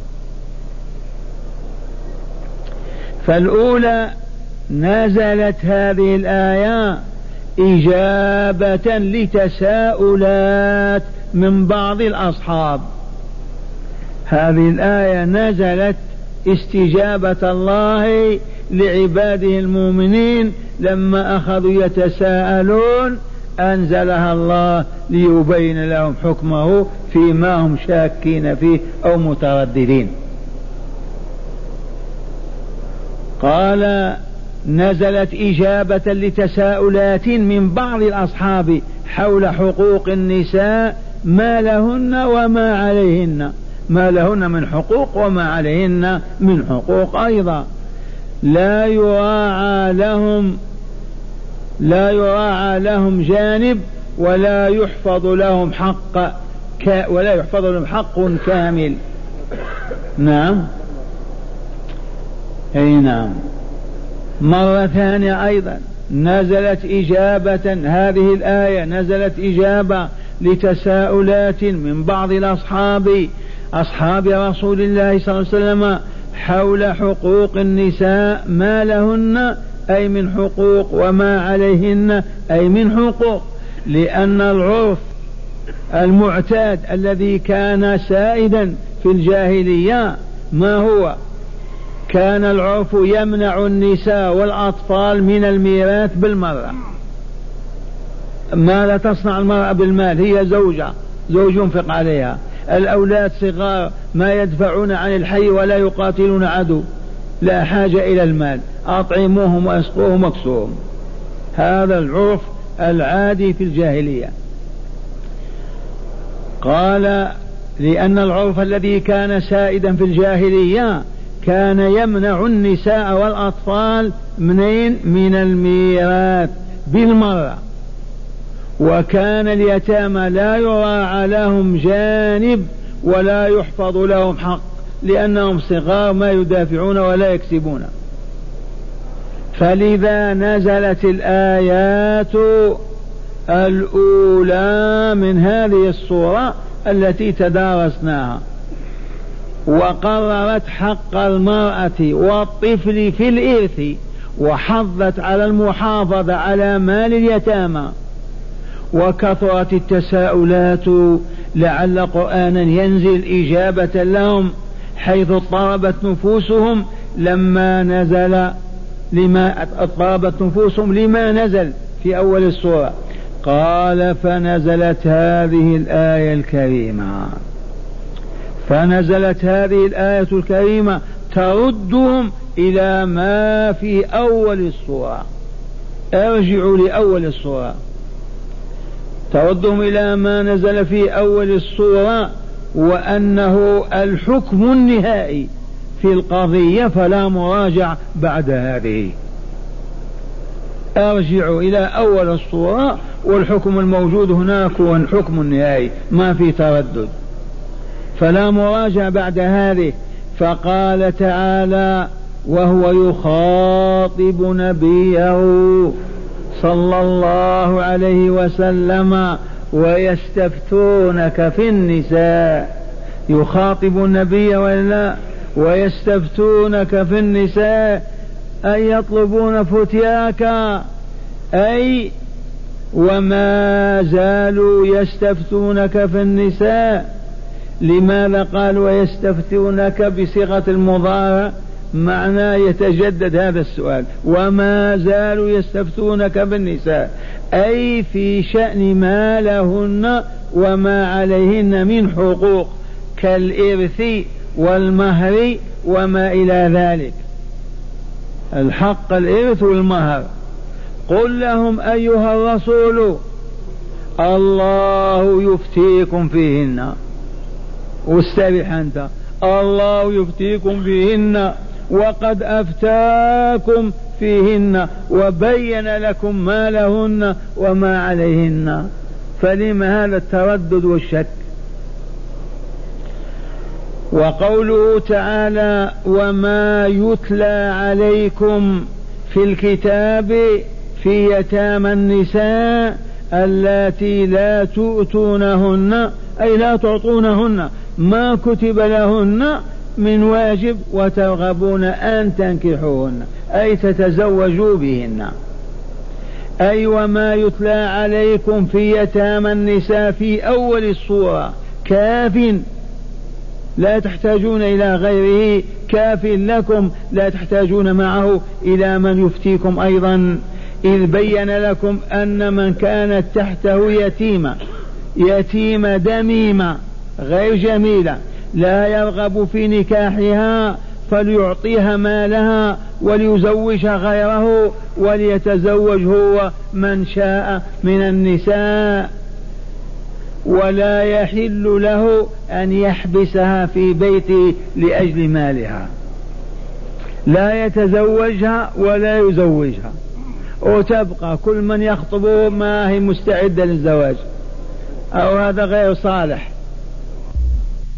فالأولى نزلت هذه الآية إجابة لتساؤلات من بعض الأصحاب. هذه الآية نزلت استجابة الله لعباده المؤمنين لما أخذوا يتساءلون أنزلها الله ليبين لهم حكمه فيما هم شاكين فيه أو مترددين. قال نزلت إجابة لتساؤلات من بعض الأصحاب حول حقوق النساء ما لهن وما عليهن، ما لهن من حقوق وما عليهن من حقوق أيضا. لا يراعى لهم جانب ولا يحفظ لهم حق كامل. نعم أي نعم. مرة ثانية أيضا نزلت إجابة، هذه الآية نزلت إجابة لتساؤلات من بعض أصحاب رسول الله صلى الله عليه وسلم حول حقوق النساء ما لهن أي من حقوق وما عليهن أي من حقوق. لأن العرف المعتاد الذي كان سائدا في الجاهلية ما هو؟ كان العرف يمنع النساء والأطفال من الميراث بالمرة. ما لا تصنع المرأة بالمال، هي زوج ينفق عليها. الأولاد صغار ما يدفعون عن الحي ولا يقاتلون عدو، لا حاجة إلى المال، أطعموهم وأسقوهم واكسوهم. هذا العرف العادي في الجاهلية. قال لأن العرف الذي كان سائدا في الجاهلية كان يمنع النساء والأطفال من الميراث بالمرة. وكان اليتامى لا يراعى لهم جانب ولا يحفظ لهم حق لأنهم صغار ما يدافعون ولا يكسبون. فلذا نزلت الآيات الأولى من هذه الصورة التي تدارسناها وقررت حق المرأة والطفل في الإرث وحضت على المحافظة على مال اليتامى، وكثرت التساؤلات لعل قرآنا ينزل إجابة لهم، حيث اضطربت نفوسهم لما نزل في أول السورة. قال فنزلت هذه الآية الكريمة تردهم إلى ما في أول السورة. ارجعوا لأول السورة، تردهم إلى ما نزل في أول السورة، وأنه الحكم النهائي في القضية فلا مراجع بعد هذه. ارجعوا إلى أول السورة والحكم الموجود هناك هو الحكم النهائي، ما في تردد، فلا مراجع بعد هذه. فقال تعالى وهو يخاطب نبيه صلى الله عليه وسلم ويستفتونك في النساء، يخاطب النبي ولا ويستفتونك في النساء أي يطلبون فتياك، أي وما زالوا يستفتونك في النساء. لماذا قال ويستفتونك بصيغة المضارع؟ معناه يتجدد هذا السؤال، وما زالوا يستفتونك بالنساء، أي في شأن ما لهن وما عليهن من حقوق كالإرث والمهر وما إلى ذلك، الحق الإرث والمهر. قل لهم أيها الرسول الله يفتيكم فيهن، واسترح أنت، الله يفتيكم فيهن وقد أفتاكم فيهن وبين لكم ما لهن وما عليهن، فلما هذا التردد والشك؟ وقوله تعالى وما يتلى عليكم في الكتاب في يتامى النساء اللاتي لا تؤتونهن، أي لا تعطونهن ما كتب لهن من واجب وترغبون أن تنكحوهن، أي تتزوجوا بهن. أي وما يتلى عليكم في يتامى النساء في أول السورة كاف، لا تحتاجون إلى غيره، كاف لكم، لا تحتاجون معه إلى من يفتيكم أيضا، إذ بين لكم أن من كانت تحته يتيمة دميمة غير جميلة لا يرغب في نكاحها فليعطيها مالها وليزوجها غيره وليتزوج هو من شاء من النساء، ولا يحل له أن يحبسها في بيته لأجل مالها، لا يتزوجها ولا يزوجها، وتبقى كل من يخطبه ما هي مستعدة للزواج، أو هذا غير صالح.